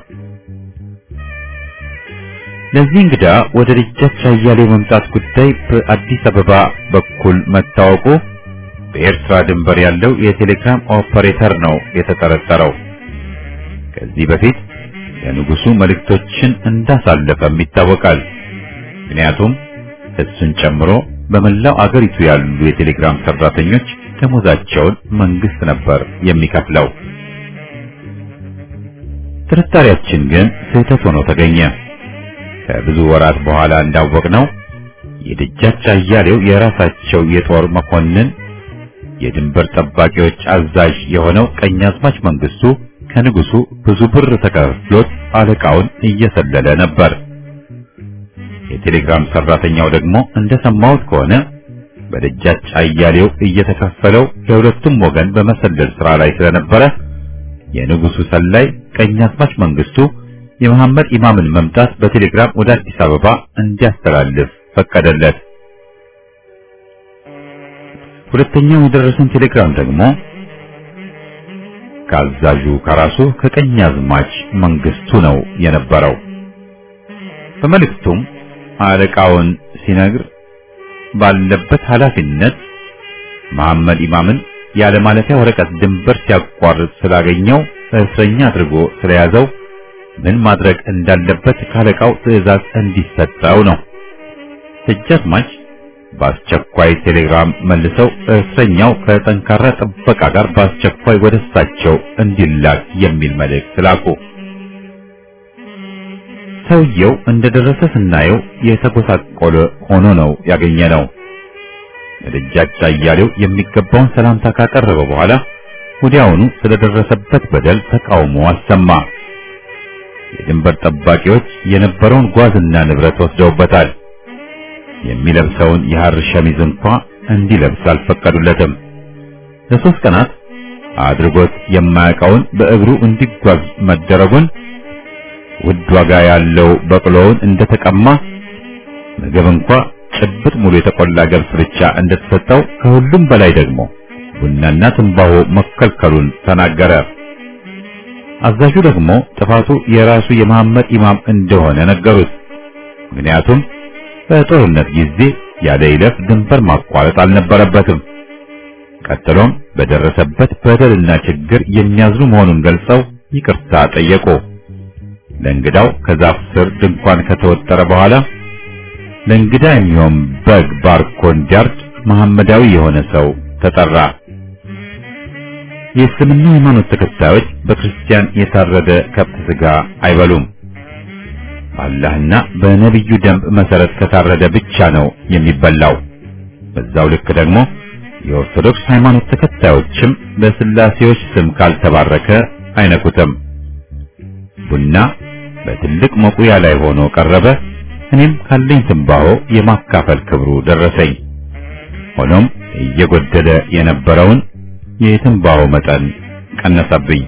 ለዚህ እንግዳ ወደ ደጃች አያሌው መምጣት ጉዳይ በአዲስ አበባ በኩል መታወቁ በኤርትራ ድንበር ያለው የቴሌግራም ኦፐሬተር ነው የተጠረጠረው። ከዚህ በፊት ለንጉሱ መልእክቶችን እንዳሳለፈም ይታወቃል። ምክንያቱም እሱን ጨምሮ በመላው አገሪቱ ያሉ የቴሌግራም ሰራተኞች ደሞዛቸውን መንግስት ነበር የሚከፍለው። ጥርጣሬያችን ግን ስህተት ሆኖ ተገኘ። ከብዙ ወራት በኋላ እንዳወቅነው የደጃች አያሌው የራሳቸው የጦር መኮንን የድንበር ጠባቂዎች አዛዥ የሆነው ቀኛዝማች መንግስቱ ከንጉሱ ብዙ ብር ተከፍሎት አለቃውን እየሰለለ ነበር። የቴሌግራም ሰራተኛው ደግሞ እንደሰማሁት ከሆነ በደጃች አያሌው እየተከፈለው ለሁለቱም ወገን በመሰለል ስራ ላይ ስለነበረ የንጉሱ ሰላይ ቀኛዝማች መንግስቱ የመሐመድ ኢማምን መምጣት በቴሌግራም ወደ አዲስ አበባ እንዲያስተላልፍ ፈቀደለት። ሁለተኛው የደረሰን ቴሌግራም ደግሞ ካዛዡ ከራሱ ከቀኛዝማች መንግስቱ ነው የነበረው። በመልእክቱም አለቃውን ሲነግር ባለበት ኃላፊነት መሐመድ ኢማምን ያለ ማለፊያ ወረቀት ድንበር ሲያቋርጥ ስላገኘው እስረኛ አድርጎ ስለያዘው ምን ማድረግ እንዳለበት ካለቃው ትዕዛዝ እንዲሰጠው ነው። ደጃዝማች በአስቸኳይ ቴሌግራም መልሰው እስረኛው ከጠንካራ ጥበቃ ጋር በአስቸኳይ ወደ እሳቸው እንዲላክ የሚል መልእክት ላኩ። ሰውየው እንደደረሰ ስናየው የተጎሳቆለ ሆኖ ነው ያገኘነው። ለደጃች አያሌው የሚገባውን ሰላምታ ካቀረበ በኋላ ወዲያውኑ ስለደረሰበት በደል ተቃውሞ አሰማ። የድንበር ጠባቂዎች የነበረውን ጓዝና ንብረት ወስደውበታል። የሚለብሰውን የሐር ሸሚዝ እንኳን እንዲለብስ አልፈቀዱለትም። ለሶስት ቀናት አድርጎት የማያውቀውን በእግሩ እንዲጓዝ መደረጉን፣ ውድ ዋጋ ያለው በቅሎውን እንደተቀማ፣ ምግብ እንኳን ጭብጥ ሙሉ የተቆላ ገብስ ብቻ እንደተሰጠው፣ ከሁሉም በላይ ደግሞ ቡናና ትንባሆ መከልከሉን ተናገረ። አዛዡ ደግሞ ጥፋቱ የራሱ የመሐመድ ኢማም እንደሆነ ነገሩት። ምክንያቱም በጦርነት ጊዜ ያለ ይለፍ ድንበር ማቋረጥ አልነበረበትም። ቀጥሎም በደረሰበት በደልና ችግር የሚያዝኑ መሆኑን ገልጸው ይቅርታ ጠየቁ። ለእንግዳው ከዛፍ ስር ድንኳን ከተወጠረ በኋላ ለእንግዳ የሚሆን በግ ባርኮ እንዲያርድ መሐመዳዊ የሆነ ሰው ተጠራ። የእስልምና ሃይማኖት ተከታዮች በክርስቲያን የታረደ ከብት ስጋ አይበሉም። በአላህና በነብዩ ደንብ መሰረት ከታረደ ብቻ ነው የሚበላው። በዛው ልክ ደግሞ የኦርቶዶክስ ሃይማኖት ተከታዮችም በስላሴዎች ስም ካልተባረከ አይነኩትም። ቡና በትልቅ መቁያ ላይ ሆኖ ቀረበ። እኔም ካለኝ ትንባሆ የማካፈል ክብሩ ደረሰኝ። ሆኖም እየጎደለ የነበረውን የትንባሆ መጠን ቀነሰብኝ።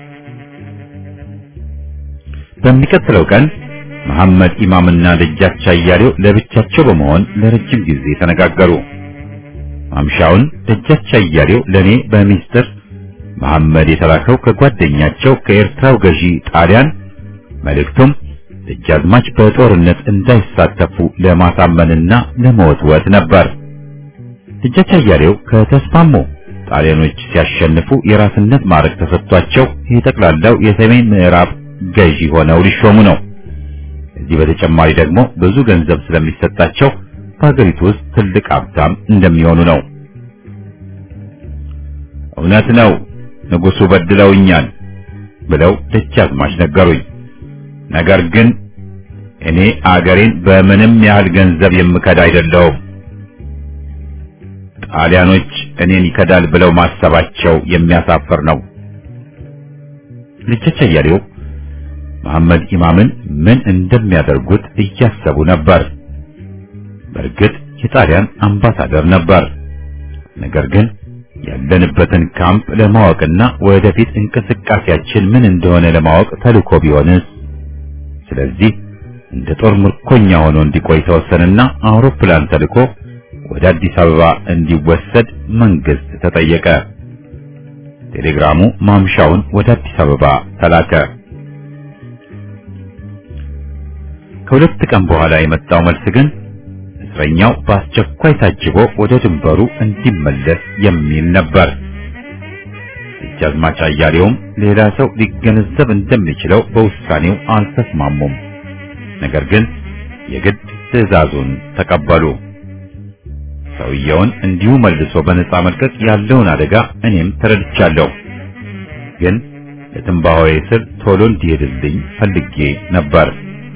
በሚቀጥለው ቀን መሐመድ ኢማምና ደጃች አያሌው ለብቻቸው በመሆን ለረጅም ጊዜ ተነጋገሩ። ማምሻውን ደጃች አያሌው ለኔ በሚስጥር መሐመድ የተላከው ከጓደኛቸው ከኤርትራው ገዢ ጣሊያን መልእክቱም ደጃዝማች በጦርነት እንዳይሳተፉ ለማሳመንና ለመወትወት ነበር። ደጃች አያሌው ከተስማሙ ጣሊያኖች ሲያሸንፉ የራስነት ማዕረግ ተሰጥቷቸው የጠቅላላው የሰሜን ምዕራብ ገዢ ሆነው ሊሾሙ ነው። እዚህ በተጨማሪ ደግሞ ብዙ ገንዘብ ስለሚሰጣቸው በሀገሪቱ ውስጥ ትልቅ ሀብታም እንደሚሆኑ ነው። እውነት ነው፣ ንጉሱ በድለውኛል ብለው ደጃዝማች ነገሩኝ። ነገር ግን እኔ አገሬን በምንም ያህል ገንዘብ የምከዳ አይደለሁም። ጣሊያኖች እኔን ይከዳል ብለው ማሰባቸው የሚያሳፍር ነው። ደጃች አያሌው መሐመድ ኢማምን ምን እንደሚያደርጉት እያሰቡ ነበር። በእርግጥ የጣሊያን አምባሳደር ነበር። ነገር ግን ያለንበትን ካምፕ ለማወቅና ወደፊት እንቅስቃሴያችን ምን እንደሆነ ለማወቅ ተልኮ ቢሆንስ? ስለዚህ እንደ ጦር ምርኮኛ ሆኖ እንዲቆይ ተወሰነና አውሮፕላን ተልኮ ወደ አዲስ አበባ እንዲወሰድ መንግስት ተጠየቀ። ቴሌግራሙ ማምሻውን ወደ አዲስ አበባ ተላከ። ከሁለት ቀን በኋላ የመጣው መልስ ግን እስረኛው በአስቸኳይ ታጅቦ ወደ ድንበሩ እንዲመለስ የሚል ነበር። ደጃዝማች አያሌውም ሌላ ሰው ሊገነዘብ እንደሚችለው በውሳኔው አልተስማሙም። ነገር ግን የግድ ትዕዛዙን ተቀበሉ። ሰውየውን እንዲሁ መልሶ በነጻ መልቀቅ ያለውን አደጋ እኔም ተረድቻለሁ። ግን ለትንባሆዬ ስል ቶሎ እንዲሄድልኝ ፈልጌ ነበር።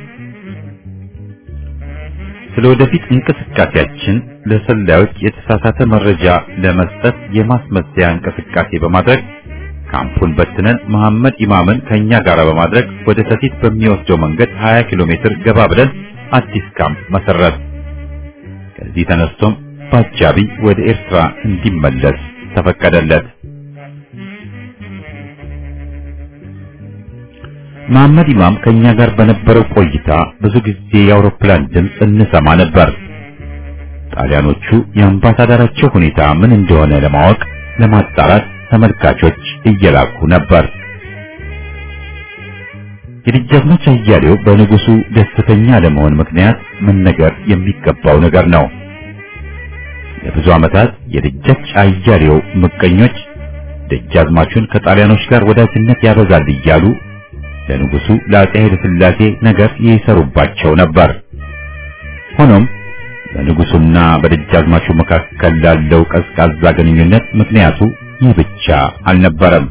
ስለ ወደፊት እንቅስቃሴያችን ለሰላዮች የተሳሳተ መረጃ ለመስጠት የማስመሰያ እንቅስቃሴ በማድረግ ካምፑን በትነን መሐመድ ኢማምን ከኛ ጋር በማድረግ ወደ ሰቲት በሚወስደው መንገድ ሀያ ኪሎ ሜትር ገባ ብለን አዲስ ካምፕ መሰረት። ከዚህ ተነስቶም ባጃቢ ወደ ኤርትራ እንዲመለስ ተፈቀደለት። መሐመድ ኢማም ከኛ ጋር በነበረው ቆይታ ብዙ ጊዜ የአውሮፕላን ድምፅ እንሰማ ነበር። ጣሊያኖቹ የአምባሳደራቸው ሁኔታ ምን እንደሆነ ለማወቅ ለማጣራት ተመልካቾች እየላኩ ነበር። የደጃዝማች አያሌው በንጉሱ ደስተኛ ለመሆን ምክንያት መነገር የሚገባው ነገር ነው። ለብዙ ዓመታት የደጃች አያሌው ምቀኞች ደጃዝማቹን ከጣሊያኖች ጋር ወዳጅነት ያበዛል እያሉ ለንጉሱ ለአፄ ኃይለ ሥላሴ ነገር ይሰሩባቸው ነበር። ሆኖም በንጉሱና በደጃዝማቹ መካከል ላለው ቀዝቃዛ ግንኙነት ምክንያቱ ይህ ብቻ አልነበረም።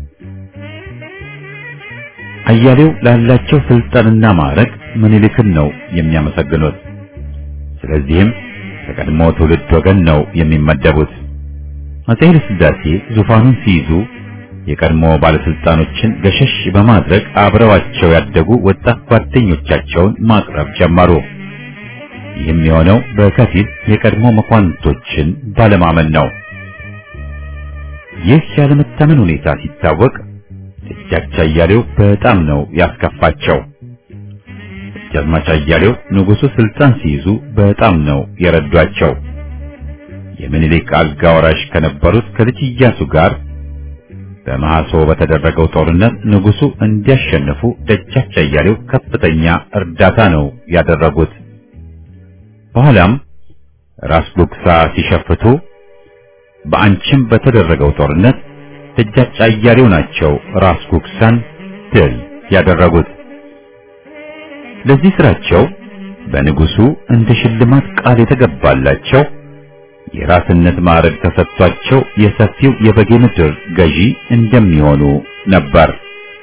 አያሌው ላላቸው ስልጣንና ማዕረግ ምኒልክን ነው የሚያመሰግኑት። ስለዚህም ከቀድሞ ትውልድ ወገን ነው የሚመደቡት። አፄ ኃይለ ሥላሴ ዙፋኑን ሲይዙ የቀድሞ ባለስልጣኖችን ገሸሽ በማድረግ አብረዋቸው ያደጉ ወጣት ጓደኞቻቸውን ማቅረብ ጀመሩ። ይህም የሆነው በከፊል የቀድሞ መኳንንቶችን ባለማመን ነው። ይህ ያለመታመን ሁኔታ ሲታወቅ ደጃች አያሌው በጣም ነው ያስከፋቸው። ደጃዝማች አያሌው ንጉሱ ስልጣን ሲይዙ በጣም ነው የረዷቸው። የምኒልክ አልጋ ወራሽ ከነበሩት ከልጅ ኢያሱ ጋር በመሐሶ በተደረገው ጦርነት ንጉሱ እንዲያሸንፉ ደጃች አያሌው ከፍተኛ እርዳታ ነው ያደረጉት። በኋላም ራስ ጉግሳ ሲሸፍቱ በአንቺም በተደረገው ጦርነት ደጃች አያሌው ናቸው ራስ ጉግሳን ድል ያደረጉት። ለዚህ ስራቸው በንጉሱ እንደ ሽልማት ቃል የተገባላቸው የራስነት ማዕረግ ተሰጥቷቸው የሰፊው የበጌ ምድር ገዢ እንደሚሆኑ ነበር።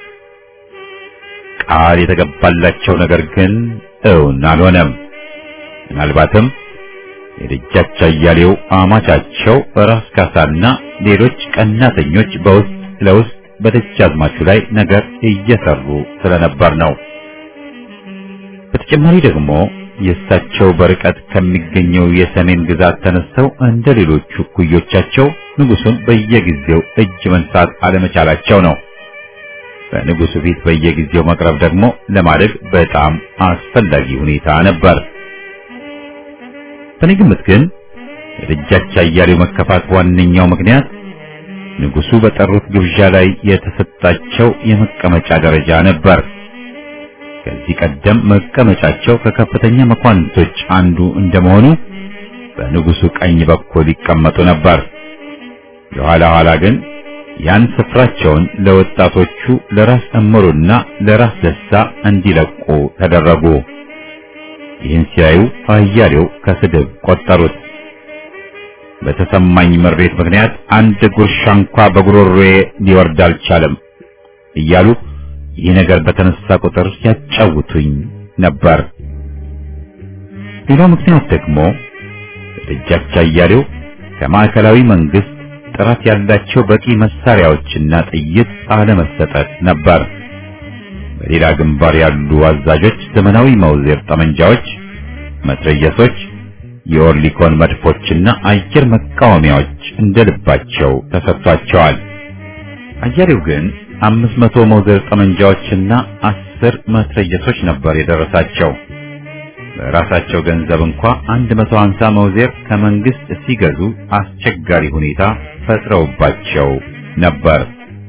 ቃል የተገባላቸው ነገር ግን እውን አልሆነም። ምናልባትም የደጃች አያሌው አማቻቸው ራስ ካሳና ሌሎች ቀናተኞች በውስጥ ለውስጥ በደጃዝማቹ ላይ ነገር እየሰሩ ስለነበር ነው። በተጨማሪ ደግሞ የእሳቸው በርቀት ከሚገኘው የሰሜን ግዛት ተነስተው እንደ ሌሎቹ ኩዮቻቸው ንጉሱን በየጊዜው እጅ መንሳት አለመቻላቸው ነው። በንጉሱ ፊት በየጊዜው መቅረብ ደግሞ ለማደግ በጣም አስፈላጊ ሁኔታ ነበር። በእኔ ግምት ግን የደጃች አያሌው መከፋት ዋነኛው ምክንያት ንጉሱ በጠሩት ግብዣ ላይ የተሰጣቸው የመቀመጫ ደረጃ ነበር። ከዚህ ቀደም መቀመጫቸው ከከፍተኛ መኳንንቶች አንዱ እንደመሆኑ በንጉሱ ቀኝ በኩል ይቀመጡ ነበር። የኋላ ኋላ ግን ያን ስፍራቸውን ለወጣቶቹ ለራስ እምሩና ለራስ ደስታ እንዲለቁ ተደረጉ። ይህን ሲያዩ አያሌው ከስድብ ቆጠሩት። በተሰማኝ ምሬት ምክንያት አንድ ጉርሻ እንኳ በጉሮሮዬ ሊወርድ አልቻለም እያሉ ይህ ነገር በተነሳ ቁጥር ያጫውቱኝ ነበር። ሌላው ምክንያት ደግሞ ደጃች አያሌው ከማዕከላዊ መንግስት ጥራት ያላቸው በቂ መሳሪያዎችና ጥይት አለመሰጠት ነበር። በሌላ ግንባር ያሉ አዛዦች ዘመናዊ መውዜር ጠመንጃዎች፣ መትረየሶች፣ የኦርሊኮን መድፎችና አየር መቃወሚያዎች እንደልባቸው ተሰጥቷቸዋል። አያሌው ግን አምስት መቶ መውዜር ጠመንጃዎችና አስር መትረየሶች ነበር የደረሳቸው። በራሳቸው ገንዘብ እንኳ አንድ መቶ ሃምሳ መውዜር ከመንግስት ሲገዙ አስቸጋሪ ሁኔታ ፈጥረውባቸው ነበር።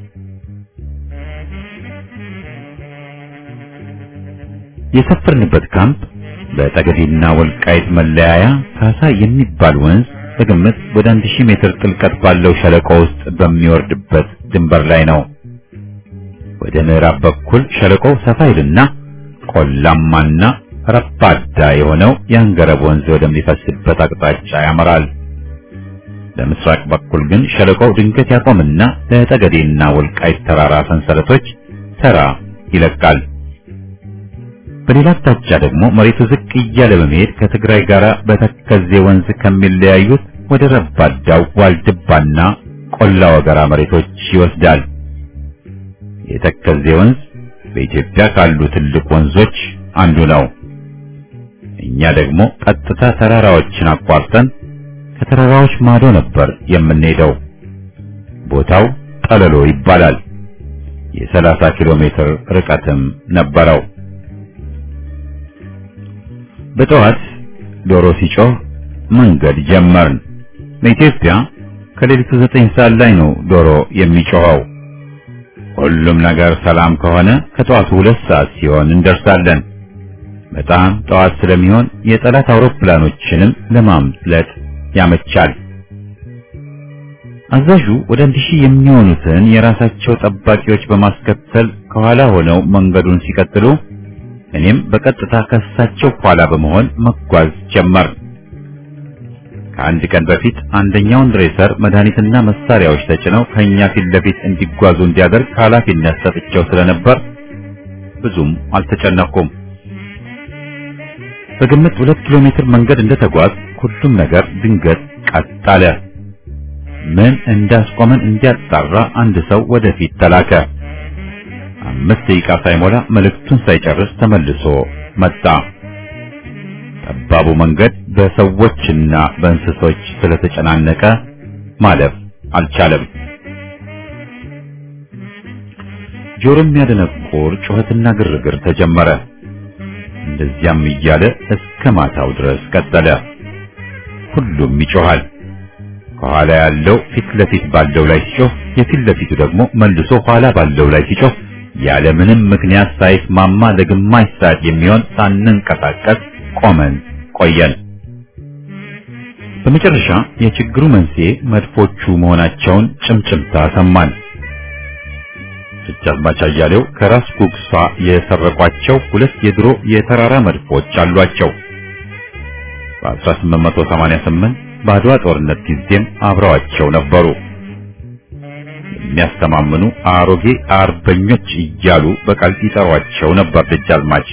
የሰፈርንበት ካምፕ በጠገዴና ወልቃይት መለያያ ካሳ የሚባል ወንዝ በግምት ወደ አንድ ሺህ ሜትር ጥልቀት ባለው ሸለቆ ውስጥ በሚወርድበት ድንበር ላይ ነው። ወደ ምዕራብ በኩል ሸለቆው ሰፋ ይልና ቆላማና ረባዳ የሆነው የአንገረብ ወንዝ ወደሚፈስበት አቅጣጫ ያመራል። በምስራቅ በኩል ግን ሸለቆው ድንገት ያቆምና ለጠገዴና ወልቃይት ተራራ ሰንሰለቶች ተራ ይለቃል። በሌላ አቅጣጫ ደግሞ መሬቱ ዝቅ እያለ በመሄድ ከትግራይ ጋር በተከዜ ወንዝ ከሚለያዩት ወደ ረባዳው ዋልድባና ቆላ ወገራ መሬቶች ይወስዳል። የተከዜ ወንዝ በኢትዮጵያ ካሉ ትልቅ ወንዞች አንዱ ነው። እኛ ደግሞ ቀጥታ ተራራዎችን አቋርጠን ከተራራዎች ማዶ ነበር የምንሄደው። ቦታው ጠለሎ ይባላል። የሰላሳ ኪሎ ሜትር ርቀትም ነበረው። በጠዋት ዶሮ ሲጮህ መንገድ ጀመርን። በኢትዮጵያ ከሌሊቱ ዘጠኝ ሰዓት ላይ ነው ዶሮ የሚጮኸው። ሁሉም ነገር ሰላም ከሆነ ከጠዋቱ ሁለት ሰዓት ሲሆን እንደርሳለን። በጣም ጠዋት ስለሚሆን የጠላት አውሮፕላኖችንም ለማምለጥ ያመቻል። አዛዡ ወደ አንድ ሺህ የሚሆኑትን የራሳቸው ጠባቂዎች በማስከተል ከኋላ ሆነው መንገዱን ሲቀጥሉ እኔም በቀጥታ ከሳቸው ኋላ በመሆን መጓዝ ጀመር። ከአንድ ቀን በፊት አንደኛውን ድሬሰር መድኃኒትና መሳሪያዎች ተጭነው ከኛ ፊት ለፊት እንዲጓዙ እንዲያደርግ ኃላፊነት ሰጥቼው ስለነበር ብዙም አልተጨነኩም። በግምት ሁለት ኪሎ ሜትር መንገድ እንደተጓዝ ሁሉም ነገር ድንገት ቀጥ አለ። ምን እንዳስቆመን እንዲያጣራ አንድ ሰው ወደፊት ተላከ። አምስት ደቂቃ ሳይሞላ መልእክቱን ሳይጨርስ ተመልሶ መጣ። ጠባቡ መንገድ በሰዎችና በእንስሶች ስለተጨናነቀ ማለፍ አልቻለም። ጆሮ የሚያደነቁር ጩኸትና ግርግር ተጀመረ። እንደዚያም እያለ እስከ ማታው ድረስ ቀጠለ። ሁሉም ይጮሃል። ከኋላ ያለው ፊት ለፊት ባለው ላይ ሲጮህ፣ የፊት ለፊቱ ደግሞ መልሶ ኋላ ባለው ላይ ሲጮህ ያለ ምንም ምክንያት ሳይስማማ ለግማሽ ሰዓት የሚሆን ሳንንቀሳቀስ ቆመን ቆየን። በመጨረሻ የችግሩ መንስኤ መድፎቹ መሆናቸውን ጭምጭምታ ሰማን። ደጃዝማች አያሌው ከራስ ጉግሳ የሰረቋቸው ሁለት የድሮ የተራራ መድፎች አሏቸው። በ1888 በአድዋ ጦርነት ጊዜም አብረዋቸው ነበሩ። የሚያስተማምኑ አሮጌ አርበኞች እያሉ በቀልድ ይጠሯቸው ነበር ደጃዝማች።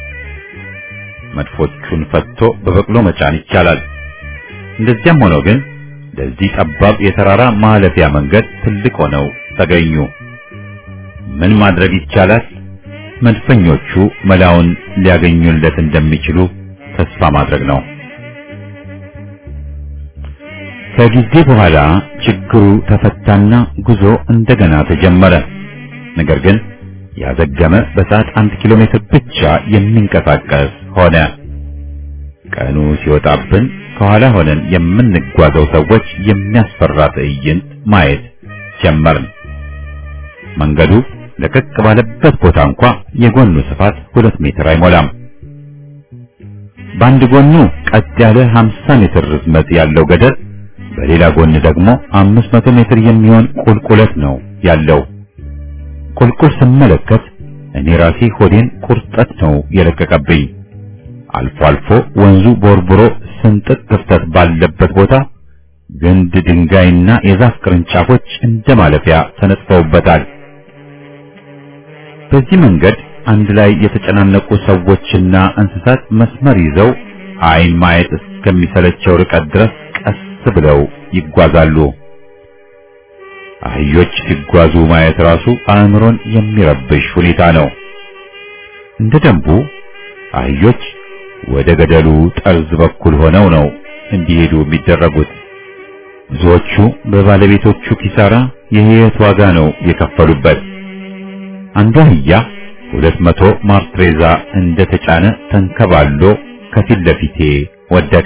መድፎቹን ፈትቶ በበቅሎ መጫን ይቻላል። እንደዚያም ሆኖ ግን ለዚህ ጠባብ የተራራ ማለፊያ መንገድ ትልቅ ሆነው ተገኙ። ምን ማድረግ ይቻላል? መድፈኞቹ መላውን ሊያገኙለት እንደሚችሉ ተስፋ ማድረግ ነው። ከጊዜ በኋላ ችግሩ ተፈታና ጉዞ እንደገና ተጀመረ። ነገር ግን ያዘገመ በሰዓት አንድ ኪሎ ሜትር ብቻ የሚንቀሳቀስ ሆነ። ቀኑ ሲወጣብን ከኋላ ሆነን የምንጓዘው ሰዎች የሚያስፈራ ትዕይንት ማየት ጀመርን። መንገዱ ለቀቅ ባለበት ቦታ እንኳ የጎኑ ስፋት ሁለት ሜትር አይሞላም። በአንድ ጎኑ ቀጥ ያለ ሃምሳ ሜትር ርዝመት ያለው ገደል፣ በሌላ ጎን ደግሞ አምስት መቶ ሜትር የሚሆን ቁልቁለት ነው ያለው። ቁልቁል ስመለከት እኔ ራሴ ሆዴን ቁርጠት ነው የለቀቀብኝ። አልፎ አልፎ ወንዙ ቦርቡሮ ስንጥቅ ክፍተት ባለበት ቦታ ግንድ ድንጋይና የዛፍ ቅርንጫፎች እንደ ማለፊያ ተነጥፈውበታል። በዚህ መንገድ አንድ ላይ የተጨናነቁ ሰዎችና እንስሳት መስመር ይዘው አይን ማየት እስከሚሰለቸው ርቀት ድረስ ቀስ ብለው ይጓዛሉ። አህዮች ሲጓዙ ማየት ራሱ አእምሮን የሚረብሽ ሁኔታ ነው። እንደ ደንቡ አህዮች ወደ ገደሉ ጠርዝ በኩል ሆነው ነው እንዲሄዱ የሚደረጉት። ብዙዎቹ በባለቤቶቹ ኪሳራ የሕይወት ዋጋ ነው የከፈሉበት። አንዱ አህያ ሁለት መቶ ማርትሬዛ እንደተጫነ ተንከባሎ ከፊት ለፊቴ ወደቀ።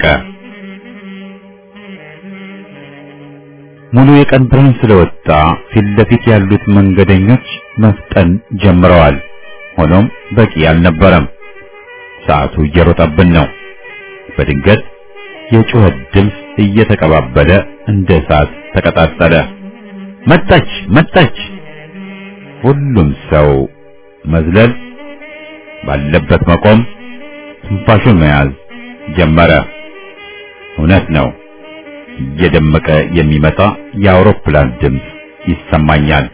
ሙሉ የቀን ብርሃን ስለወጣ ፊት ለፊት ያሉት መንገደኞች መፍጠን ጀምረዋል። ሆኖም በቂ አልነበረም። ሰዓቱ እየሮጠብን ነው። በድንገት የጩኸት ድምፅ እየተቀባበለ እንደ እሳት ተቀጣጠለ። መጣች መጣች! ሁሉም ሰው መዝለል፣ ባለበት መቆም፣ ትንፋሹን መያዝ ጀመረ። እውነት ነው፣ እየደመቀ የሚመጣ የአውሮፕላን ድምፅ ይሰማኛል።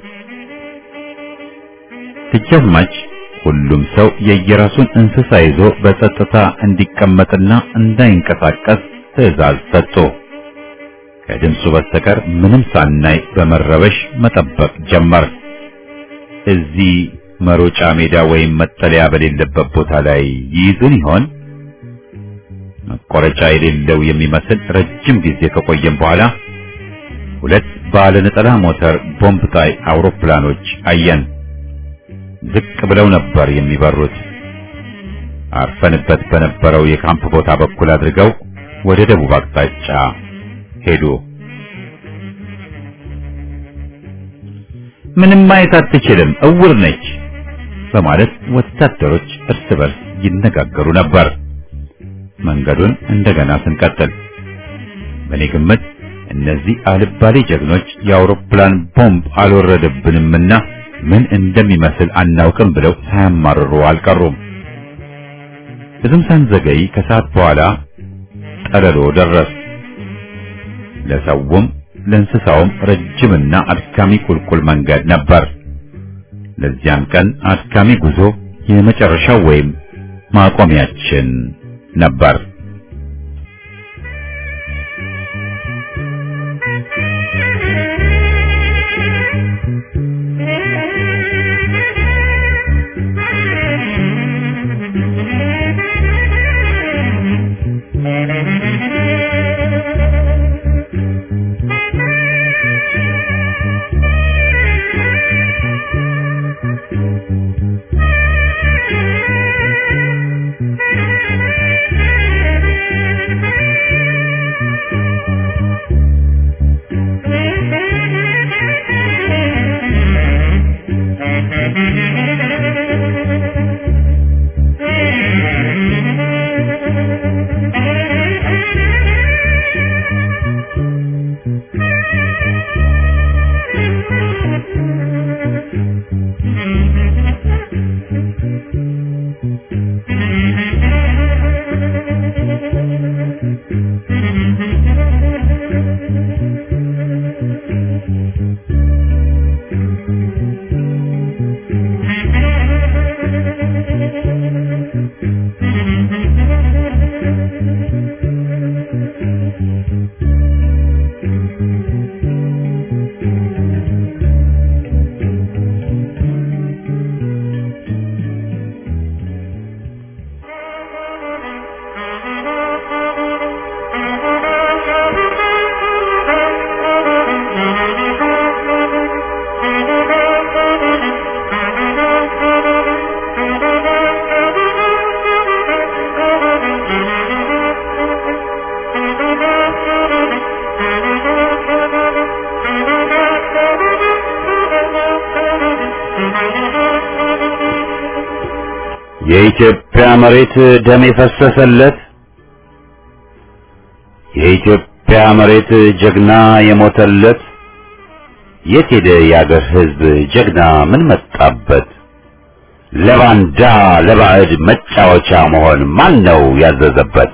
ደጃዝማች ሁሉም ሰው የየራሱን እንስሳ ይዞ በጸጥታ እንዲቀመጥና እንዳይንቀሳቀስ ትዕዛዝ ሰጡ። ከድምፁ በስተቀር ምንም ሳናይ በመረበሽ መጠበቅ ጀመር። እዚህ መሮጫ ሜዳ ወይም መጠለያ በሌለበት ቦታ ላይ ይይዙን ይሆን? መቆረጫ የሌለው የሚመስል ረጅም ጊዜ ከቆየም በኋላ ሁለት ባለ ነጠላ ሞተር ቦምብ ጣይ አውሮፕላኖች አየን። ዝቅ ብለው ነበር የሚበሩት። አርፈንበት በነበረው የካምፕ ቦታ በኩል አድርገው ወደ ደቡብ አቅጣጫ ሄዱ። ምንም ማየት አትችልም፣ እውር ነች በማለት ወታደሮች እርስ በርስ ይነጋገሩ ነበር። መንገዱን እንደገና ስንቀጥል በኔ ግምት እነዚህ አልባሌ ጀግኖች የአውሮፕላን ቦምብ አልወረደብንምና ምን እንደሚመስል አናውቅም ብለው ሳያማርሩ አልቀሩም። ብዙም ሳንዘገይ ከሰዓት በኋላ ጠለሎ ደረስ። ለሰውም ለእንስሳውም ረጅምና አድካሚ ቁልቁል መንገድ ነበር። ለዚያም ቀን አድካሚ ጉዞ የመጨረሻው ወይም ማቆሚያችን ነበር። Thank you. የኢትዮጵያ መሬት ደም የፈሰሰለት የኢትዮጵያ መሬት ጀግና የሞተለት የት ሄደ የአገር ሕዝብ ጀግና ምን መጣበት? ለባንዳ ለባዕድ መጫወቻ መሆን ማን ነው ያዘዘበት?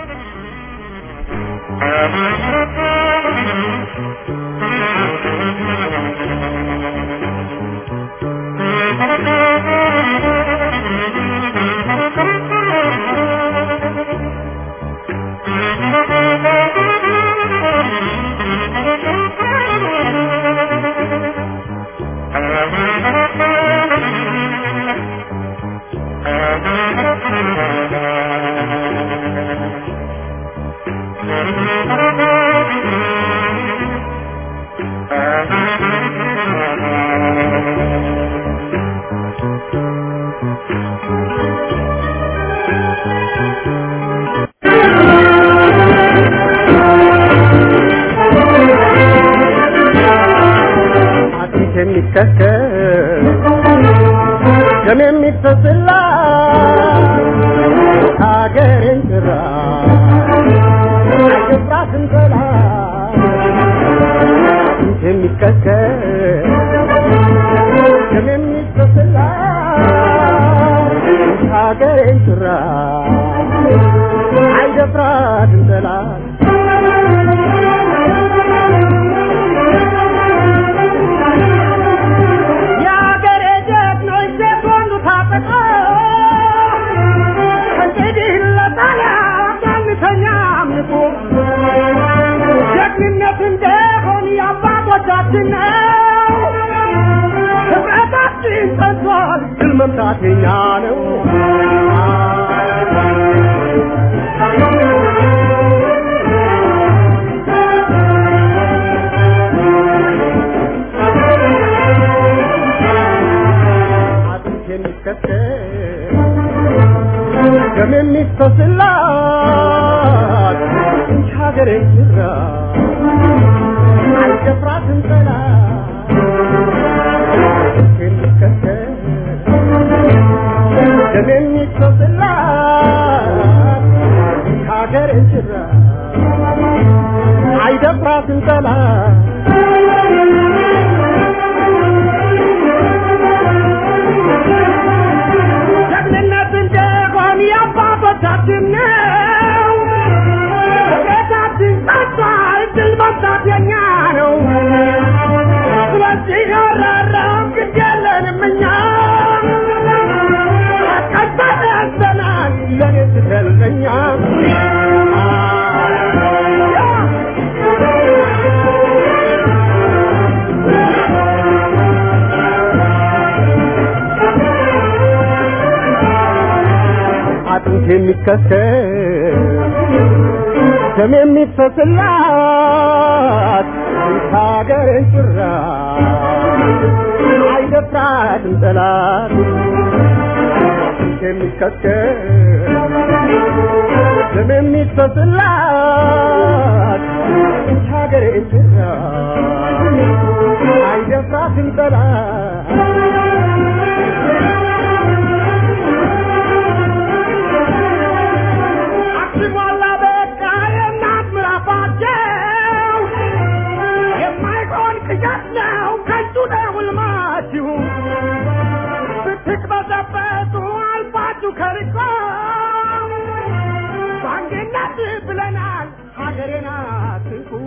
የሚፈስላት ሀገሬን ጭራ አይደፍራትም ጠላት የሚከተል የሚፈስላት ሀገሬን ጭራ አይደፍራትም ጠላት Karikom, Bangenat, Blanan, Hagerena, Tinku.